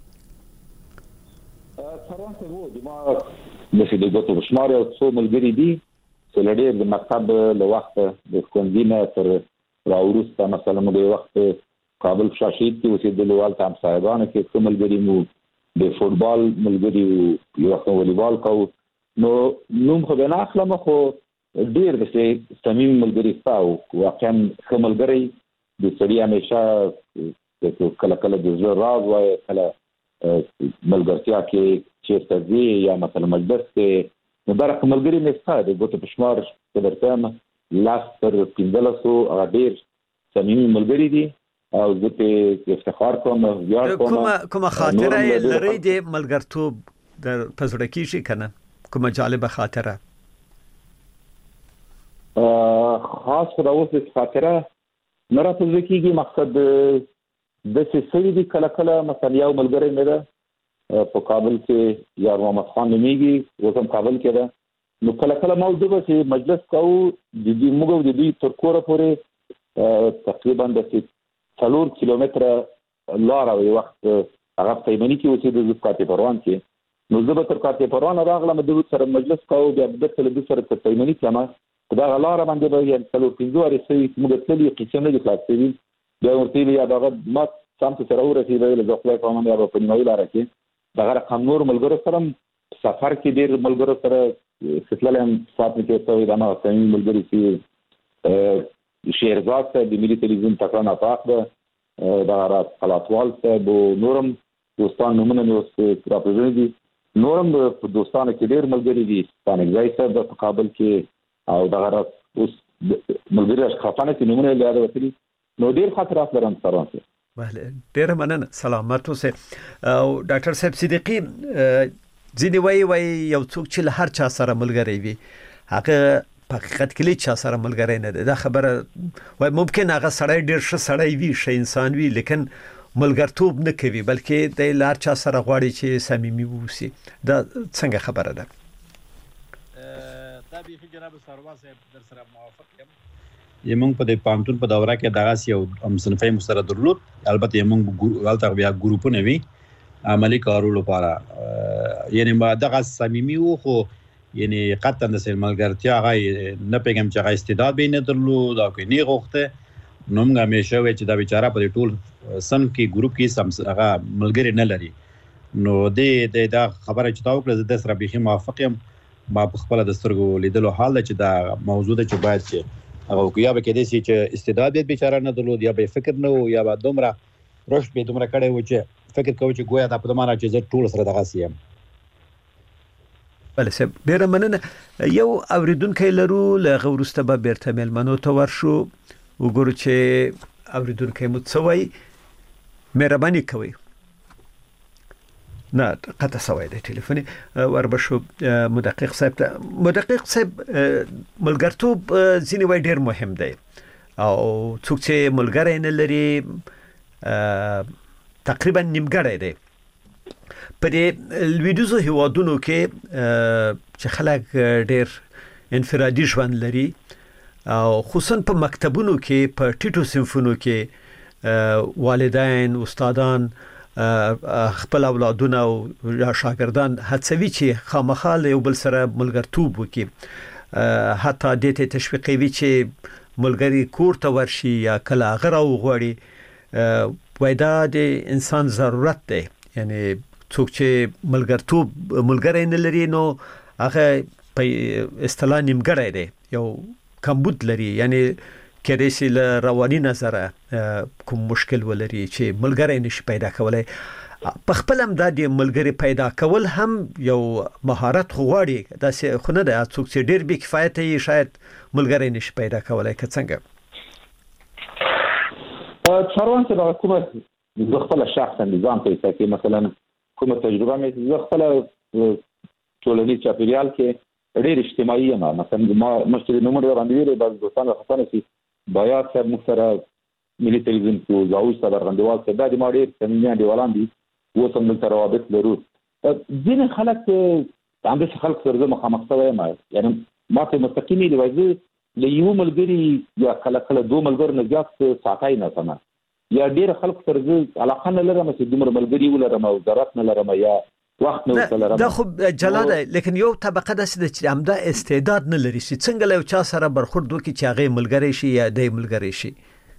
سروان ته وو د ما د دې ګوتو بشمار او څو ملګری دي چې لړې د مکتب له وخت د ښوونځي تر راوروسته مثلا مو د وخت کابل شاشید کې اوسېدل وال تام صاحبانو کې څو ملګری مو د فوتبال ملګری یو وخت والیبال کوو. نو نوم خو نه اخلم، خو ډیر د صمیم ملګری تاو واقعا ښه ملګری د سړي همیشه کله کله د زړه راز وایي، کله ملګرتیا کې چیرته ځي یا مثلا مجلس کې نو برخه ملګری مې ستا د ګوتو په شمار کې درته یم لاس تر پنځلسو هغه ډیر صمیمي ملګري دي او زه پې افتخار کوم ویاړ کوم. کومه کومه خاطره یې لرئ د ملګرتوب در په زړه کېږي که نه؟ کومه جالبه خاطره؟ خاص خو دا اوس خاطره نه راته زړه کېږي. مقصد داسې سوي دي کله کله مثلا یو ملګری مې ده په کابل کې یار محمد خان نومیږي، اوس هم کابل کې ده. نو کله کله ما د به مجلس کوو د دوی موږ او د دوی تر کوره پورې تقریبا د څلور کیلومتره لاره وي. وخت هغه په تیمني کې اوسېده، زه په کاتې پروان کې. نو زه به تر کاتې پروان راغلم، د سره مجلس کوو، بیا بېرته له دوی سره تر تیمني تلم. په دغه لاره باندې به یعنې څلور پنځه وارې سوي موږ تللي، قیسې نه دي خلاص شوي. بیا ورته ویلي یا د هغه ما سمت سره ورسېدل زه خدای په امان یا به په نیمایي لاره کې دغه رقم نور ملګرو سره سفر کې ډېر ملګرو سره تللی یم. ساعت مې تېر شوی د هماغه صمیمي ملګري چې شهرزاد صاحب د ملي تلویزیون تکړه ناطق ده، دغه راز خلاصوال صاحب او نورم دوستان نومونه مې اوس راپېژني دي. نورم په دوستانو کې ډېر ملګري دي، ستانکزی صاحب ده په کابل کې او دغه راز اوس ملګري اشخاصانه چې نومونه یې یاد وتلي. نو ډېر خاطرات لرم سروان صاحب. بله ډېره مننه، سلامت اوسئ. او ډاکټر صاحب صدیقي، ځینې وایي وایي یو څوک چې له هر چا سره ملګری وي هغه په حقیقت کې له چا سره ملګری نه دی. دا خبره وایي ممکن هغه سړی ډېر ښه سړی وي، ښه انسان وي، لیکن ملګرتوب نه کوي، بلکې دی له هر چا سره غواړي چې صمیمي واوسي. دا څنګه خبره ده؟ دا بیخي جناب سروان صاحب در سره موافق یم. یمونږ په د پانتون په دوره کې دغه یو مصنفي مستره درلود، البته یمونږ غلطه بیا ګروپونه وي عملی کارولو لپاره، یعنی ما دغه صمیمي وو، خو یعنی قطعا د سر ملګرتیا هغه نه پیغام چې هغه استعداد به نه درلود او کې نه غوښته. نو موږ همیشه وایي چې دا بیچاره په ټول صنف کې ګروپ کې سم هغه ملګری نه لري. نو د دا خبره چې تا وکړه زه د سره بیخي موافق یم. ما په خپل د سترګو لیدلو حال ده چې دا موضوع ده چې باید چې هغه یا به کېدای شي چې استعداد یې بیچاره نه درلود، یا به فکر نه و، یا به دومره رشد به دومره کړی و چې فکر کوي چې گویا دا په دمانه چې زه ټول سره دغه سیم. بله صاحب ډېره مننه. یو اوریدونکی لرو، له هغه وروسته به بیرته میلمنو ته ورشو، وګورو چې اوریدونکی مو څه وایي. مهرباني کوئ. نه قطع شوی دی ټلیفون. وربشو مدقق صاحب ته. مدقق صاحب ملګرتوب ځینې وایي ډېر مهم دی او څوک چې ملګری نه لري تقریبا نیمګړی دی. په دې لویدیځو هیوادونو کې چې خلک ډېر انفرادي ژوند لري او خصوصا په مکتبونو کې په ټیټو صنفونو کې والدین استادان خپل اولادونه او شاګردان هڅوي چې خامخا له یو بل سره ملګرتوب وکړي، حتی دې ته تشویقوي چې ملګری کور ته ورشي یا کله هغه راوغواړي. وای دا د انسان ضرورت دی، یعنی څوک چې ملګرتوب ملګری نه لري نو هغه په اصطلاح نیمګړی دی یو کمبود لري یعنی کله چې له رواني نظر کوم مشکل ولري چې ملګری نشي پیدا کولای په خپل هم د ملګری پیدا کول هم یو مهارت غواړي دا څه خو نه ده څوک چې ډیر بې کفایت یې شاید ملګری نشي پیدا کولای که څنګه څاروان چې دا کومه د خپل شخصا نظام ته چې مثلا کومه تجربه مې د خپل ټولنیز چاپیریال کې ډیر اجتماعي یم مثلا ما مشتري نمبر باندې ویل بعض دوستان خپل سي باید سر مختره ملي تلویزیون کو زاوج سره غندوال څه د ما ډیر څنګه دی ولان دي و سم د روابط لرو ځینې خلک هم د خلک سره مخامخ شوی ما یعنی ما ته مستقیمي دی وایي له یو ملګری یا کله کله دوه ملګر نه زیات ساتای نه سم یا ډیر خلک سره علاقه نه لرم چې دومره ملګری ولرم او ضرورت نه لرم یا وخت نه ولرم دا خو جلاله لیکن یو طبقه د چې همدا استعداد نه لري چې څنګه له چا سره برخورد وکړي چې هغه ملګری شي یا د ملګری شي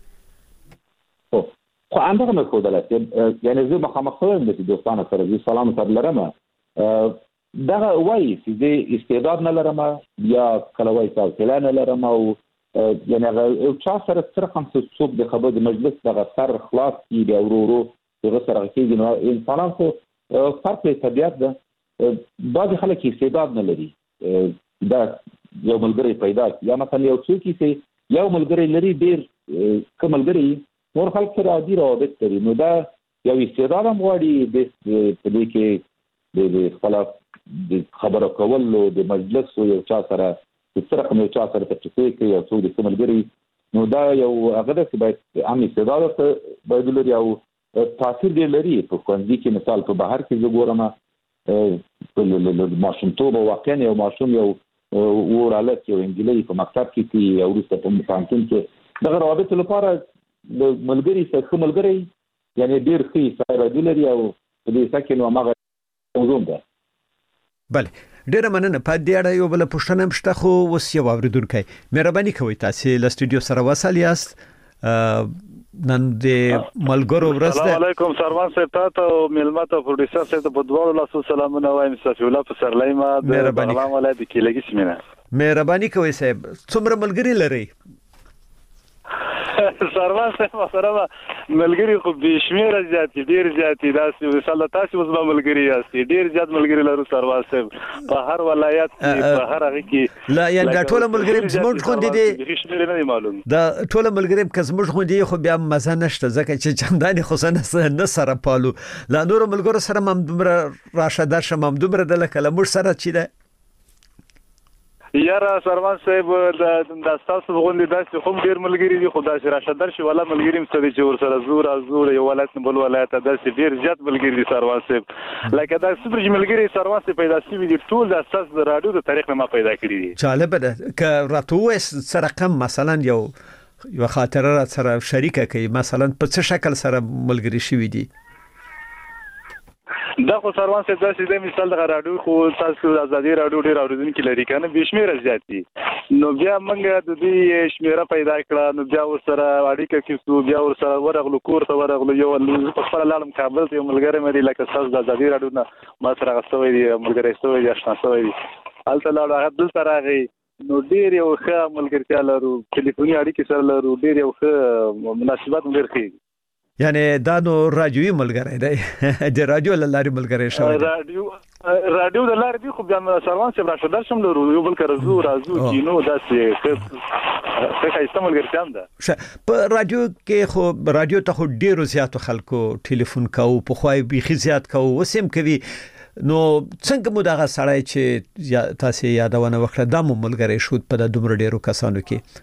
خو اندغه مې کوله چې یعنی زه مخامخ شوم د دوستانو سره زه سلام سره لرم دا وایي چې د استعداد نه لرم یا کله وایي چې نه لرم او یعنی یو چا سره سره هم څوک د خبرو د مجلس دغه سر خلاص کیږي او ورو ورو دغه سره کېږي نو انسانان خو فرق په طبيعت ده بعض خلک استعداد نه لري دا یو ملګری پیدا یا مثلا یو څوک چې یو ملګری لري ډیر کوم ملګری نور خلک سره عادي روابط لري نو دا یو استعداد هم غواړي د دې کې د خپل د خبرو کول د مجلس یو چا سره د سره کوم چا سره تفصیل کوي او څو د کوملګری نو دا یو هغه د باید عام استعداد باید لري او تاثیر دی لري په کوندي کې مثال په بهر کې زګورم په ماشومتوب واقعا یو ماشوم یو ورالت یو انګلیسي په مکتب کې کې او وروسته په مفاهیم کې دغه روابط لپاره د ملګری څخه ملګری یعنی ډیر ښه سره لري او په دې څخه نو هغه موضوع ده بله ډیر مننه په دې اړه یو بل پوښتنه مشته خو وس یو اوریدونکو مهرباني کوئ تاسو له سټوډیو سره وصل یاست نن د ملګرو ورځ ده السلام علیکم سروان صاحب تاسو او ملمت پروډوسر صاحب په دوه لاسو سلامونه وایم صفی الله په سرلایما د برنامه ولادت کې لګی سمینه مهرباني کوئ صاحب څومره ملګری لري سروان صاحب سره ملګری خو بشمیره زیات ډیر زیات داسې مثال تاسو اوس ملګری یاست ډیر زیات ملګری لرو سروان صاحب په هر ولایت کې په هر هغه کې لا یا دا ټول ملګری زموږ خوندې دي بشمیره نه معلوم دا ټول ملګری که زموږ خوندې خو بیا مزه نشته ځکه چې چندانې خو نه سره پالو لا نور ملګرو سره هم دومره راشه درشه هم دومره د لکه له موږ سره چې ده یاره سروان صاحب د تاسو غونډې داسې هم ډیر ملګری دي خو داسې راشه درشي ولا ملګری مستدي چې ور سره زور زور یو ولایت بل ولایت داسې ډیر زیات ملګری دي سروان صاحب لکه دا صبر ملګری سروان صاحب پیدا شوی دي ټول د اساس د رادیو د تاریخ نه ما پیدا کړی دي جالب ده ک راتوې سره کم مثلا یو یو خاطره سره شریکه کوي مثلا په څه شکل سره ملګری شوی دي دا خو سروان صاحب داسې د مثال د رادیو خو تاسو د ازادي رادیو ډیر اوریدونکو لري کنه بشمیره زیات دي نو بیا موږ د دې شمیره پیدا کړه نو بیا ور سره اړیکه کیسو بیا ور سره ورغلو کور ته ورغلو یو په خپل لاله کابل ته ملګری مې لکه تاسو د ازادي رادیو نه ما سره غوښتوي دي ملګری شوی دي آشنا شوی دي الته لاړ هغه دل سره غي نو ډیر یو ښه ملګرتیا لرو ټلیفوني اړیکې سره لرو ډیر یو ښه مناسبات ډیر ښه یعنی دا نو رادیوي ملګری دی د رادیو لاري ملګری شوی رادیو رادیو د لاري دی خو بیا سروان صاحب راشه درشم لرو یو بل کرزو رازو کینو داسې څه ښه ملګرتیا ده په رادیو کې خو رادیو ته خو ډیرو زیاتو خلکو ټلیفون کوو په خوای بيخي زیات کوو وسیم کوي نو څنګه مو دغه سړی چې تاسو یادونه وکړه د ملګری شو په د دومره ډیرو کسانو کې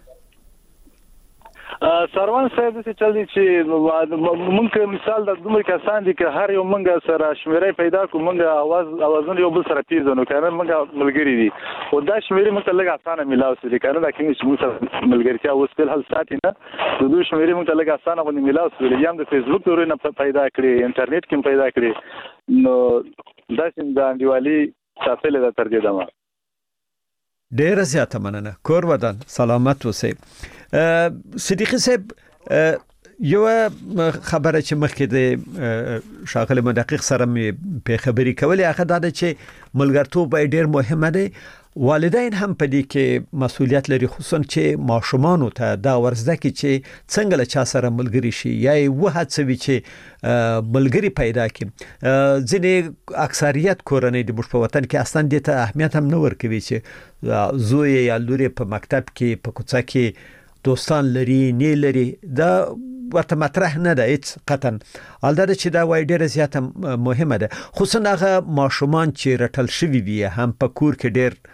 سروان صاحب چې چل دي چې مونږ مثال د دومره کسان دي چې هر یو مونږ سره شمیرې پیدا کوو مونږ आवाज اوازونه یو بل سره پیژنو کنه مونږ ملګری دي او دا شمیرې مونږ لږ اسانه ملاو سي کنه دا کې چې مونږ ملګرتیا اوس په حل ساتي نه د دوی شمیرې مونږ لږ اسانه غوښنه ملاو سي یم د فیسبوک تورې نه پیدا کړې انټرنیټ کې پیدا کړې نو دا څنګه د انډیوالي تاسو له تر دې دمه ډیر زیاته مننه کور ودان سلامت اوسئ صدیقی صاحب یو خبره چې مخکې د شاغله مدقق سره مې په خبري کولې هغه دا چې ملګرتوب ډېر مهمه دی. والدین هم په دې کې مسؤلیت لري، خصوصا چې ماشومان ته دا ورزده کی چې څنګه له چا سره ملګری شي یا وهڅوي چې ملګری پیدا کړي. ځینې اکثریت کورنۍ د مش په وطن کې اصلا دې ته اهمیت هم نه ورکوي چې زوی یا لوري په مکتب کې په کوڅه کې دوستان لري نه لري. دا ورته مطرح نه ده هیڅ قطعا. البته چې دا وای ډیره زیاته مهمه ده، خصوصا هغه ماشومان چې رټل شوی وي هم په کور کې ډیر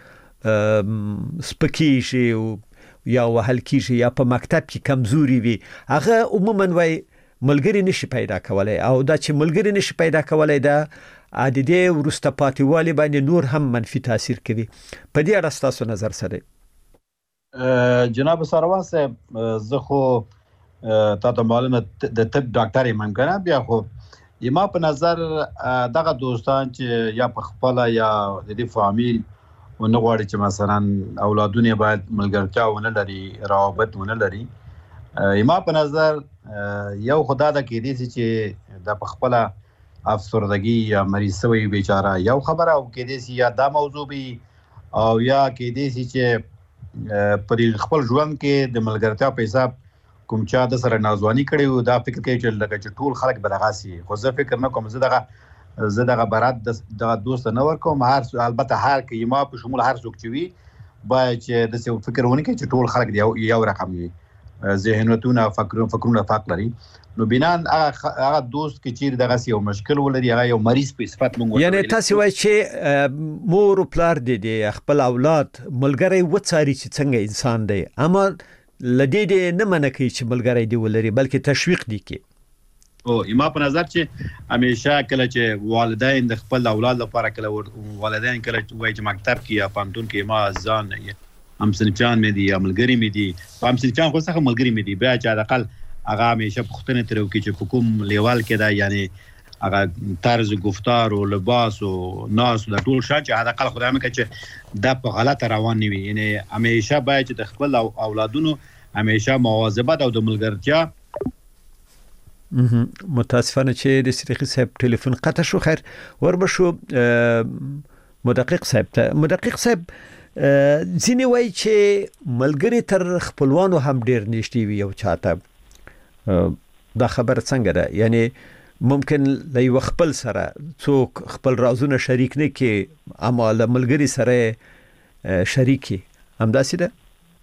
سپکی شي یا وهل کیږي یا په مکتب کې کمزوري وي، هغه عموما وای ملګری نشي پیدا کولای. او دا چې ملګری نشي پیدا کولای دا عادي ورسته پاتېوالی باندې نور هم منفي تاثیر کوي. په دې اړه تاسو نظر سره؟ جناب سروان صاحب زه خو تاسو معلومه د طب ډاکټر یم کنه، بیا خو یما په نظر دغه دوستان چې یا په خپل یا د دې فامیل ونه غواړي چې مثلا اولادونه باید ملګرتیا ونه لري، روابط ونه لري. یما په نظر یو خدا د کې دي چې د په خپل افسردګي یا مریض شوی بیچاره یو خبره او کې دي یا دا موضوع بي او یا کې دي چې پر خپل ژوند کې د ملګرتیا په حساب کوم چا د سره نازوانی کړي دا فکر کوي چې لکه چې ټول خلک بدغاسي. خو زه فکر نه کوم، زه دغه زه دغه برات د دوست نه ورکوم. هر البته هر کې ما په شمول هر څوک چې وي باید چې د څه فکر ونه کوي چې ټول خلک دی یو رقم وي، ذهنونه فکرونه فکرونه فرق لري. نو بنان هغه دوست کې چې دغه یو مشکل ولري هغه یو مریض په صفت مونږ یعنی تاسو وایي چې مور او پلار دي خپل اولاد ملګری وڅاري چې څنګه انسان دی، اما لدې دې نه منکه چې ملګری دی ولري بلکې تشویق دی کې. او ایما په نظر چې همیشه کله چې والدین د خپل اولاد لپاره کله والدین کله وایي چې مکتب کې یا پانتون کې ما ځان هم سنچان مې دي یا ملګری مې دي په هم سنچان خو څنګه ملګری مې دي بیا چې اقل هغه همیشه پختنه ترو کې چې حکوم لیوال کې دا یعنی هغه طرز گفتار او لباس او ناس د ټول شان چې اقل خدای مې کې چې دا په غلطه روان نیوي. یعنی همیشه باید چې د خپل اولادونو همیشه مواظبت او د ملګرتیا. متاسفانه چې د صدیقي صاحب ټلیفون قطع شو. خیر وربشو مدقق صاحب ته. مدقق صاحب ځینې وایي چې ملګری تر خپلوانو هم ډیر نږدې وي او چاته دا خبر څنګه ده؟ یعنی ممکن لای خپل سره څوک خپل رازونه شریک نه کې اما له ملګری سره شریکي همداسې ده؟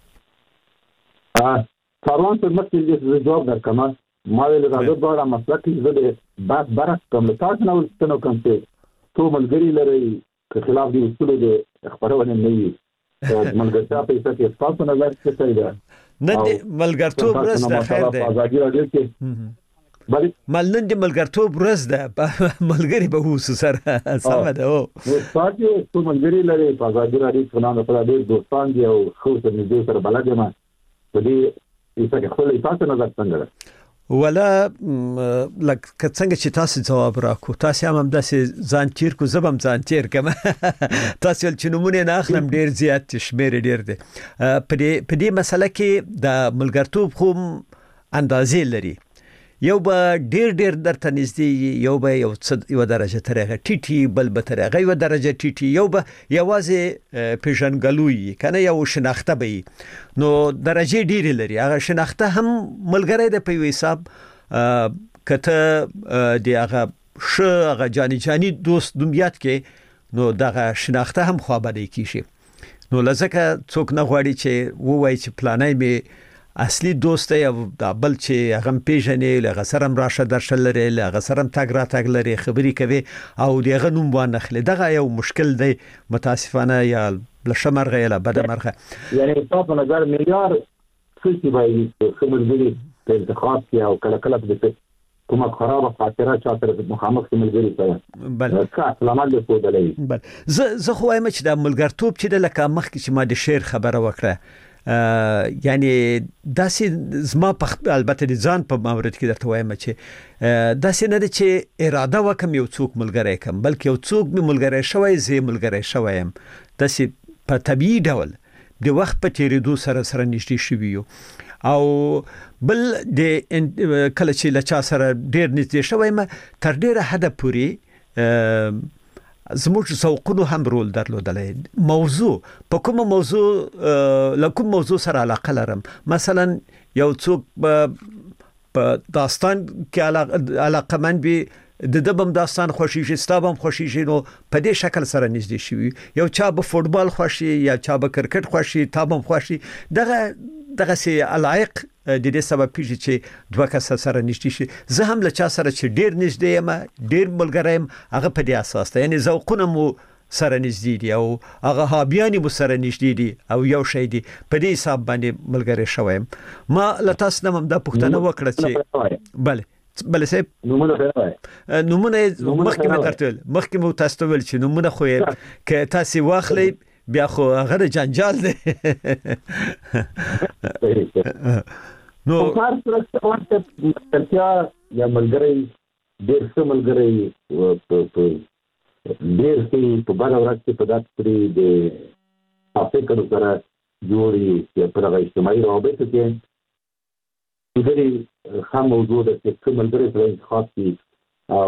ا څاروان په مخکې چې جواب درکمه ما ویل راځه دا مسله کې زه د بعد برک کوم تاسو نو څنګه کوم چې تو ملګری لري که خلاف دي اصول د خبرونه نه وي ملګرتیا په څه کې تاسو نظر څه کوي دا نه ملګرتوب ورسته خیر دی ازادي راځي کې بل ملنن د ملګرتوب ورسته ملګری به هوس سره سم ده. او تاسو تو ملګری لري په ازادي راځي څنګه په دې دوستان دی او خو څه دې سره بلګما په دې څه خپل تاسو نظر څنګه ده؟ ولا لکه څنګه چې تاسو جواب راکو تاسو هم داسې ځان تیر کو زبم ځان تیر کما تاسو چې نمونه نه اخلم ډیر زیات شمیر ډیر دي په دې په دې مسله کې د ملګرتوب خو اندازې لري. یو به ډیر ډیر درته نږدې یو به یو څه یو درجه ترغه ټیټي بل به ترغه یو درجه ټیټي یو به یوازې پیژنګلوي کنه یو شناخته به نو درجه ډیر لري. هغه شناخته هم ملګری د په حساب کته دی هغه ش هغه جاني جاني دوست دنیات کې نو دغه شناخته هم خو به دی کیږي. نو لزکه څوک نه غواړي چې ووایي چې پلانای می اصلي دوست یا د بل چې هغه پیژنې لغه سرم راشه درشل لري لغه سرم تاګ را تاګ لري خبري کوي او دغه نوم باندې خله دغه یو مشکل دی متاسفانه یا لشمرغه یا بدمرغه. یعنی تاسو نظر معیار څه وایي خبرګي په انتخاب کې او کله کله د کومه خرابه خاطره چاته مخامخ ملګری سره بل ښه لامل له کوډلې بل زه زه خو وایم چې د ملګرتوب چې د لکه مخ کې چې ما د شعر خبره وکړه یعنی داسې زما په البته د ځان په مورد کې درته وایم چې داسې نه ده چې اراده وکم یو څوک ملګری کم بلکې یو څوک می ملګری شوی زه ملګری شویم داسې په طبيعي ډول د وخت په تیریدو سره سره نشتی شوی یو او بل د کله چې لچا سره ډیر نږدې شوی ما تر ډیره حد پوري زموږ ذوقونو هم رول درلودلې موضوع په کومه موضوع لکه موضوع سره علاقه لرم مثلا یو څوک په داستان کې علاقه من بي د دبم داستان خوشیږي ستابم خوشیږي نو په دې شکل سره نږدې شي یو چا به فوتبال خوشي یا چا به کرکټ خوشي تابم خوشي دغه دغه سي علایق د دې سبب کیږي چې دوه کس سره نږدې شي زه هم له چا سره چې ډیر نږدې یم ډیر ملګری يم هغه په دې اساس ده یعنی ذوقونه مو سره نږدې دي او هغه هابياني مو سره نږدې دي او یو شی دي په دې حساب باندې ملګری شوم ما لتاس نم د پښتنه وکړه چې bale بل سه نمونه راوي نمونه مخکې مې درتل مخکې مو تاسو ته ویل چې نمونه خو کې تاسو واخلي بیا خو هغه جنجال دی نو کار سره څه ترتیا یا ملګری ډېر څه ملګری په ډېر څه په بل ورځ کې په داسې پرې د افکر سره جوړي چې په هغه اجتماعي روابطو کې دغه خام موضوع د چې ملګری سره انتخاب کی او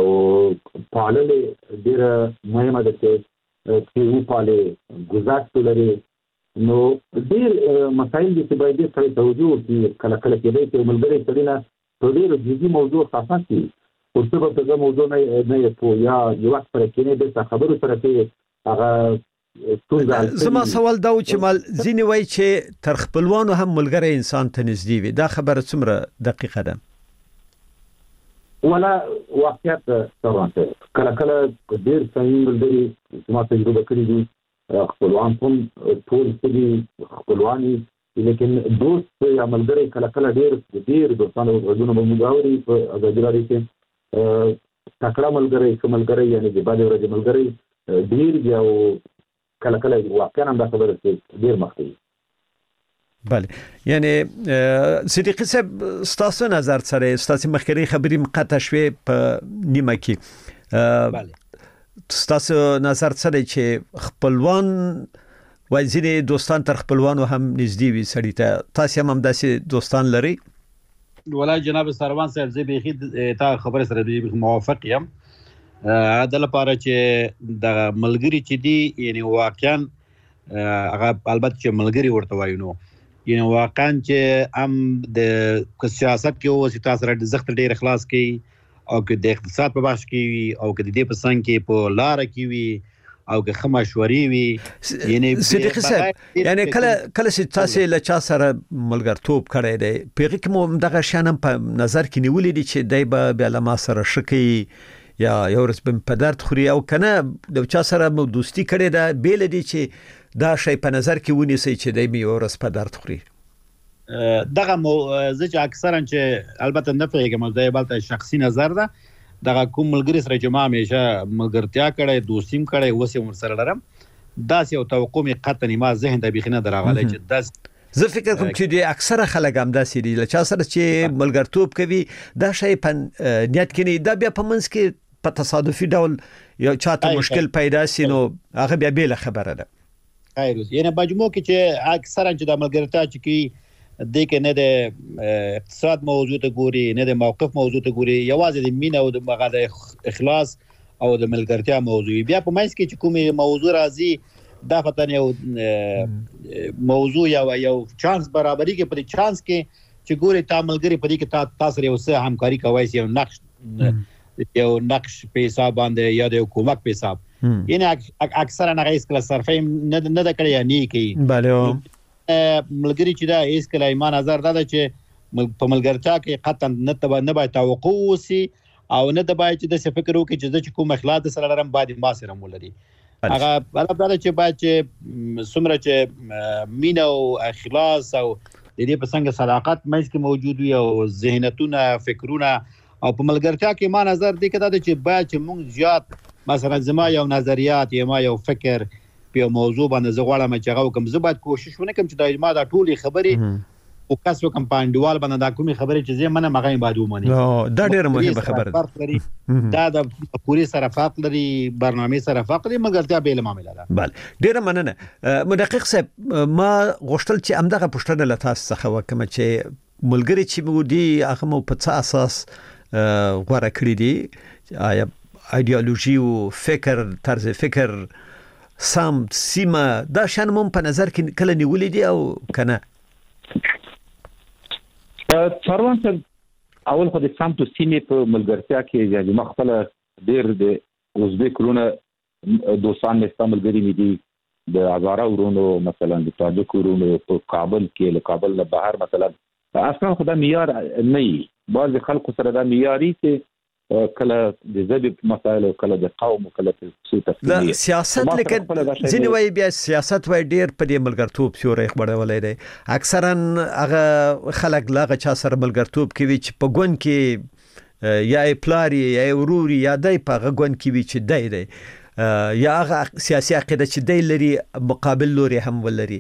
پاللې ډېر مهمه ده چې چې و پالې گزارش لري نو ډېر مسایل دي چې باید سره توجه وکړي کله کله کې دی چې ملګری سره نه په ډېر جدي موضوع خاصه کی او څه په دغه موضوع نه نه په یا یو وخت پر کې نه د خبرو سره کې هغه زما سوال دا و چې مال ځینې وای چې تر خپلوانو هم ملګری انسان ته نږدې وي دا خبره څومره دقیقه ده ولا واقعیت طبعا کله کله ډېر صحیح ملګری چې ما تجربه کړې دي خپلوان هم ټول دي خپلواني لیکن دوست یا ملګری کله کله ډېر ډېر دوستانو غوږونه به موږ اوري په ازادي راډیو کې تکړه ملګری کوم ملګری یعنی د باندې ورځ ملګری ډېر یو کله کله واقعا هم دا خبره چې ډیر مخکې بله یعنی صدیقی صاحب ستاسو نظر سره ستاسو مخکري خبري مقطع شوي په نیمه کې بله ستاسو نظر سره چې خپلوان وایي دوستان تر خپلوانو هم نږدې وي سړی ته تاسو هم داسې دوستان لري ولا جناب سروان صاحب زه به تا خبره سره موافق یم د لپاره چې د ملګری چې دی یعنی واقعا هغه البته چې ملګری ورته وایي نو یعنی واقعا چې هم د سیاست کې او سیاست سره د زخت ډیر اخلاص کوي او که د اقتصاد په بحث کې وي او که د دې په څنګ کې په لار کې وي او که خمشوري وي یعنی صدیقی صاحب یعنی کله کله چې تاسو له چا سره ملګرتوب کړی دی پیغه کې مو دغه شانم په نظر کې نیولې دي چې دای به بیا له ما سره شکی یا یو ورځ به په درد خوري او کنه د چا سره مو دوستی کړې ده بیل دي چې دا شی په نظر کې ونیسي چې د می یو ورځ په درد خوري دغه مو زه چې اکثرا چې البته نه پیګم دا یو شخصي نظر ده دغه کوم ملګری سره چې ما همیشه ملګرتیا کړې دوستیم کړې وسه ور سره لرم دا یو توقع می قطنی ما ذهن ته بخینه دراغله چې دا زه فکر کوم چې د اکثره خلک هم داسې دي لکه سره چې ملګرتوب کوي دا شی په نیت کې نه دا بیا په منځ کې په تصادفي ډول یو چاته مشکل پیدا سي نو هغه بیا بیل خبره ده خیر یعنی مجموع کې چې اکثرا چې د ملګرتیا چې کی د کې نه د اقتصاد موضوع ته ګوري نه د موقف موضوع ته ګوري یوازې د مینه او د مغاده اخلاص او د ملګرتیا موضوع بیا په منځ کې چې کومه موضوع راځي دا فتن یو موضوع یا یو چانس برابرۍ کې په چانس کې چې ګوري تا ملګری په دې کې تاسو یو څه همکاري کوي یو نقش یو نقش په حساب باندې یا د حکومت په حساب یعنی اکثرا نه ایس کله صرفه نه نه د کړی نه کی bale ملګری چې دا ایس کله ایمان نظر دا چې په ملګرتیا کې قطعا نه تبا نه باید توقع وسی او نه د باید چې د فکر وکړي چې د کوم اخلاق سره لرم باید ما سره مولري هغه بل چې باید چې سمره چې مینه او اخلاص او د دې په څنګه صداقت مېز کې موجود وي او ذهنیتونه فکرونه او په ملګرتیا کې ما نظر دی کده چې باید چې موږ زیات مثلا زما یو نظریات یا ما یو فکر په موضوع باندې زغواړم چې هغه کوم زه باید کوشش ونه کوم چې د ما د ټولي خبرې او کاسو کمپاینډوال باندې دا کومي خبرې چې زه منه مغه باید ومني نو دا ډېر مهمه خبره ده دا د پوری سره فرق لري برنامه سره فرق لري ملګرتیا به له معاملې ده bale ډېر مننه مدقق صاحب ما غوښتل چې امدغه پښتنه لته څخه وکم چې ملګری چې مو دي هغه مو په څه اساس غوړه کړی دي آیا ایدئولوژي او فکر طرز فکر سم سیمه دا شان مو په نظر کې کله نیولې دي او کنه څاروان څه اول خو د سم تو سیمه په ملګرتیا کې یعنی مخفله ډیر د اوزبیک رونه دوستان استعمال غري مې دي د هزاره ورونو مثلا د تاجک ورونو په کابل کې له کابل له بهر مثلا اصلا خدای معیار نه وي بعض خلکو سره دا معیاري چې کله د ذهب مسایل کله د قوم کله څه تفصیل د سیاست لیکن ځینې وایي بیا سیاست وای ډیر په دې ملګرتوب سیوري خبرولې دی اکثرا هغه خلک لاغه چا سره ملګرتوب کوي چې په ګون کې یا پلاری یا وروري یا دای په غون کې وي چې دای دی یا هغه سیاسي عقیده چې دی لري مقابل لوري هم ولري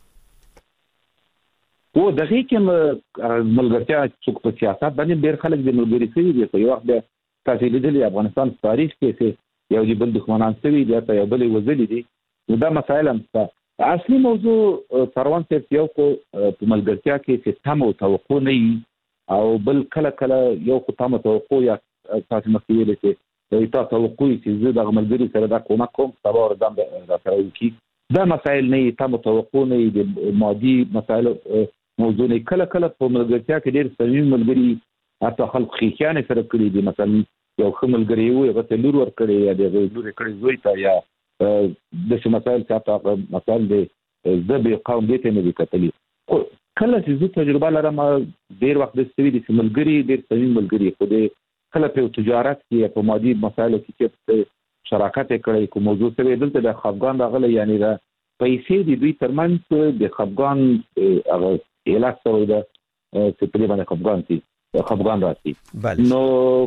او دغه کې ملګرتیا څوک په سیاست باندې ډیر خلک د ملګری سوي دي په یو وخت د تاسو لیدلې افغانستان تاریخ کې یو د بل دښمنان سوي دي ته یو بل وزلي دي نو دا مسایل هم اصلي موضوع څاروان څه یو کو په ملګرتیا کې چې تم او توقع نه او بل کله کله یو کو تم توقع یا تاسو مخکې ویل چې تا توقعي چې زه د ملګری سره دا کومه کوم سبا ورځم راځي کی دا مسایل نه تم توقع نه د مادي مسایل موضوع نه کله کله په ملګرتیا کې ډېر صمیمي ملګری حتی خلک خيخانه سره کړی دي مثلا یو خملګری وي هغه ته لور ور کړی یا د لور کړی زوی ته یا د څه مسایل چې تاسو مثلا د ذبی قوم دې ته نه وکړي کله چې زه تجربه لرم ډېر وخت د سوي د ملګری ډېر صمیمي ملګری خو دې کله په تجارت کې په مادي مسایلو کې چې شراکت کړي کوم موضوع سره دلته د خفغان راغله یعنی دا پیسې د دوی ترمنځ د خفغان هغه علاج سره د چې په باندې خفغان دي خفغان راځي نو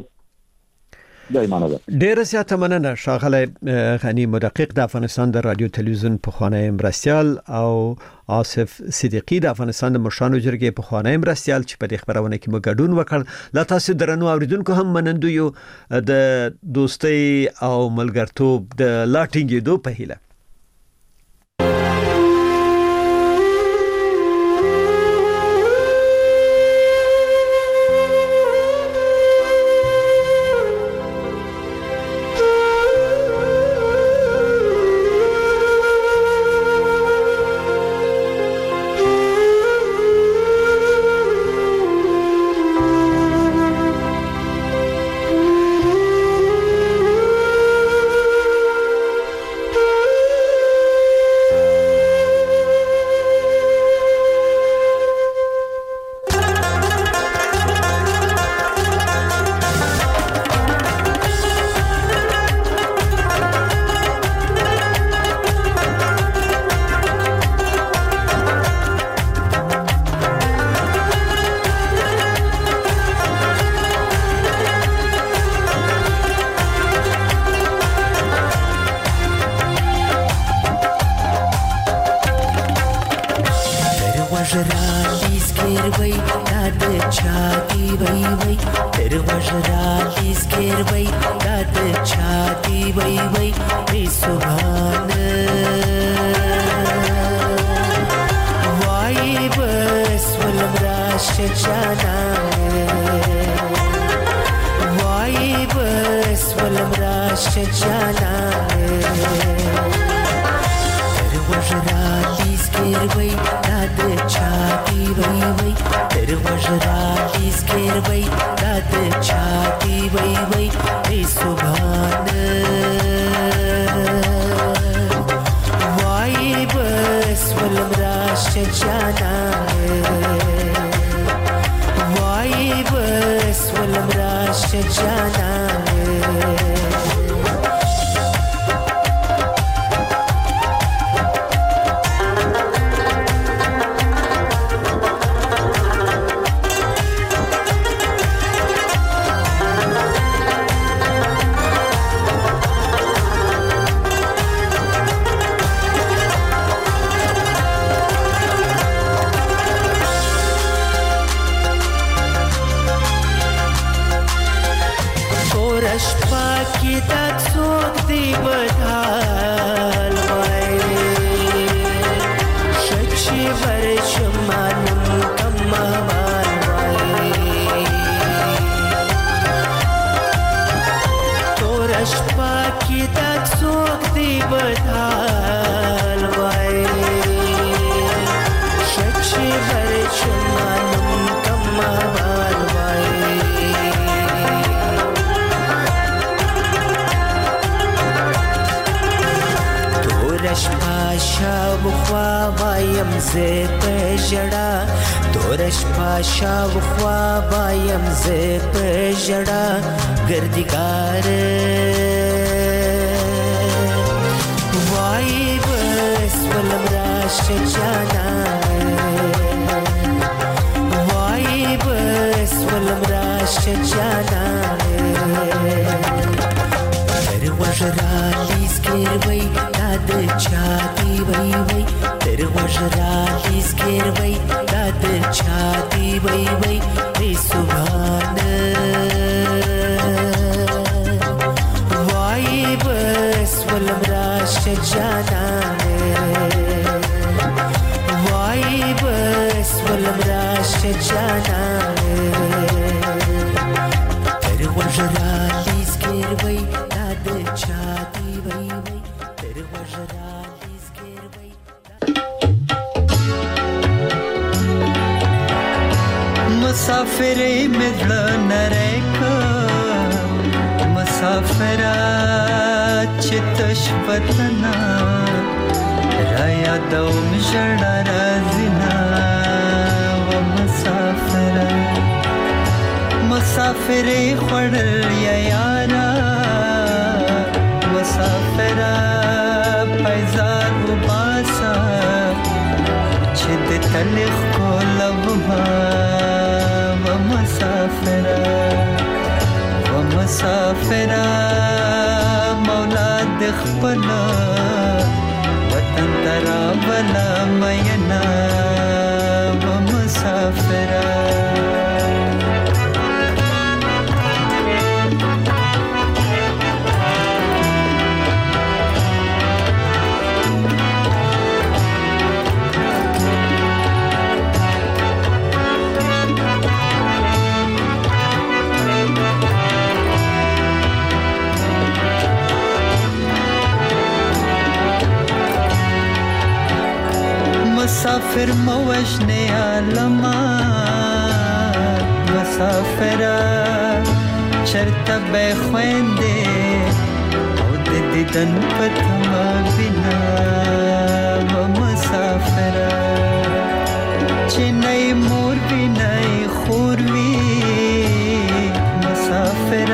دایمانه ده ډیر زیاته مننه شاغله غنی مدقق د افغانستان د رادیو تلویزیون په خانه مرستيال او آصف صدیقی د افغانستان د مشرانو جرګې په خانه مرستيال چې په دې خبرونه کې مګډون وکړ لا تاسو درنو اوریدونکو هم منندو یو د دوستي او ملګرتوب د لاټینګ دو په هیله Shut your شاوخوا وایم زه په ژړا تورش په شاوخوا وایم زه په ژړا ګردګار وای بس ولم راشه جانا وای بس ولم راشه جانا تر وژرا لیس ګروي د چا دی وای وای تر وژرا لیس ګروي د چا دی وای وای ای سبحان وای بس ولم راشه جانا وای بس ولم راشه جانا تر وژرا لیس ګروي د چا دی وای وای تر وژرا لیس ګروي مسافر مدل نرک مسافر چتش وطنا رایا دوم جړه رازنا و مسافر مسافر خړل یا یارا مسافر پایزار وباسا چې د تلخ کولو ما و مسافر و مسافر مولا د خپل وطن ترا بلا مینا و مسافر مسافر موجنه عالما مسافر چرته به خوينده او د دیدن پتما بنا و مسافر چنای مور بنای خوروي مسافر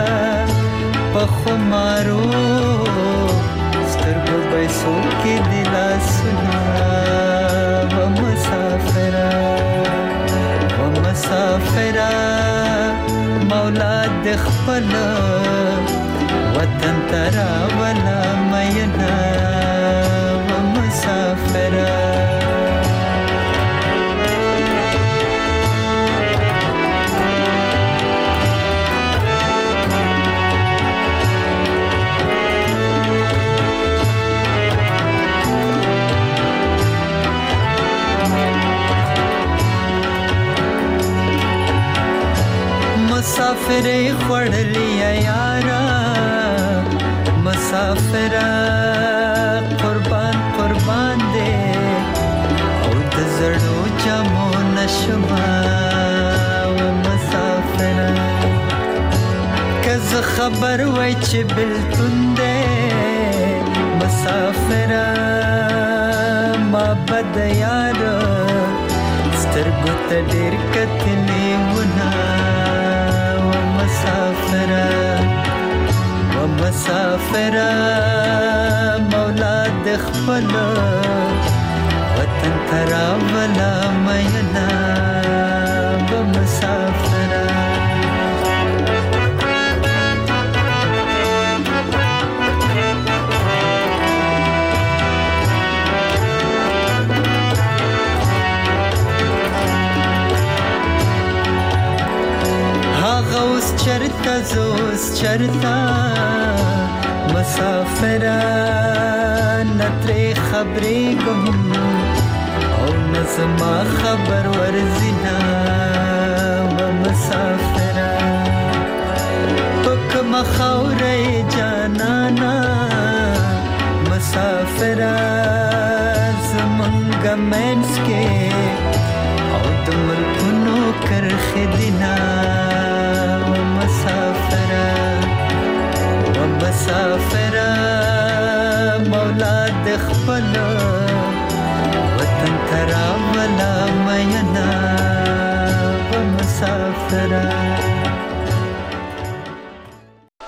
پخمارو سترګو بیسو کې دلا سنا مسافر و مسافر مولا د خپل وطن ترا ولا مینا و مسافر مسافر خړلې یارا مسافر قربان قربان دې او د زړو جامو نشما و مسافر کز خبر وای چې بلتون دې مسافر ما بد یار سترګو ته ډېر کتلې ونه مسافر و مسافر مولا د خپل وطن ترا ولا مینا و مسافر غوس چرتا زوس چرتا مسافر نتري خبري گم او نزما خبر ورزنا و مسافر پک مخوري جانانا مسافر زمنګ منس کې او تمر کنو کر خدنا مسافر و مسافر مولا د خپل ترا ولا مینا و مسافرا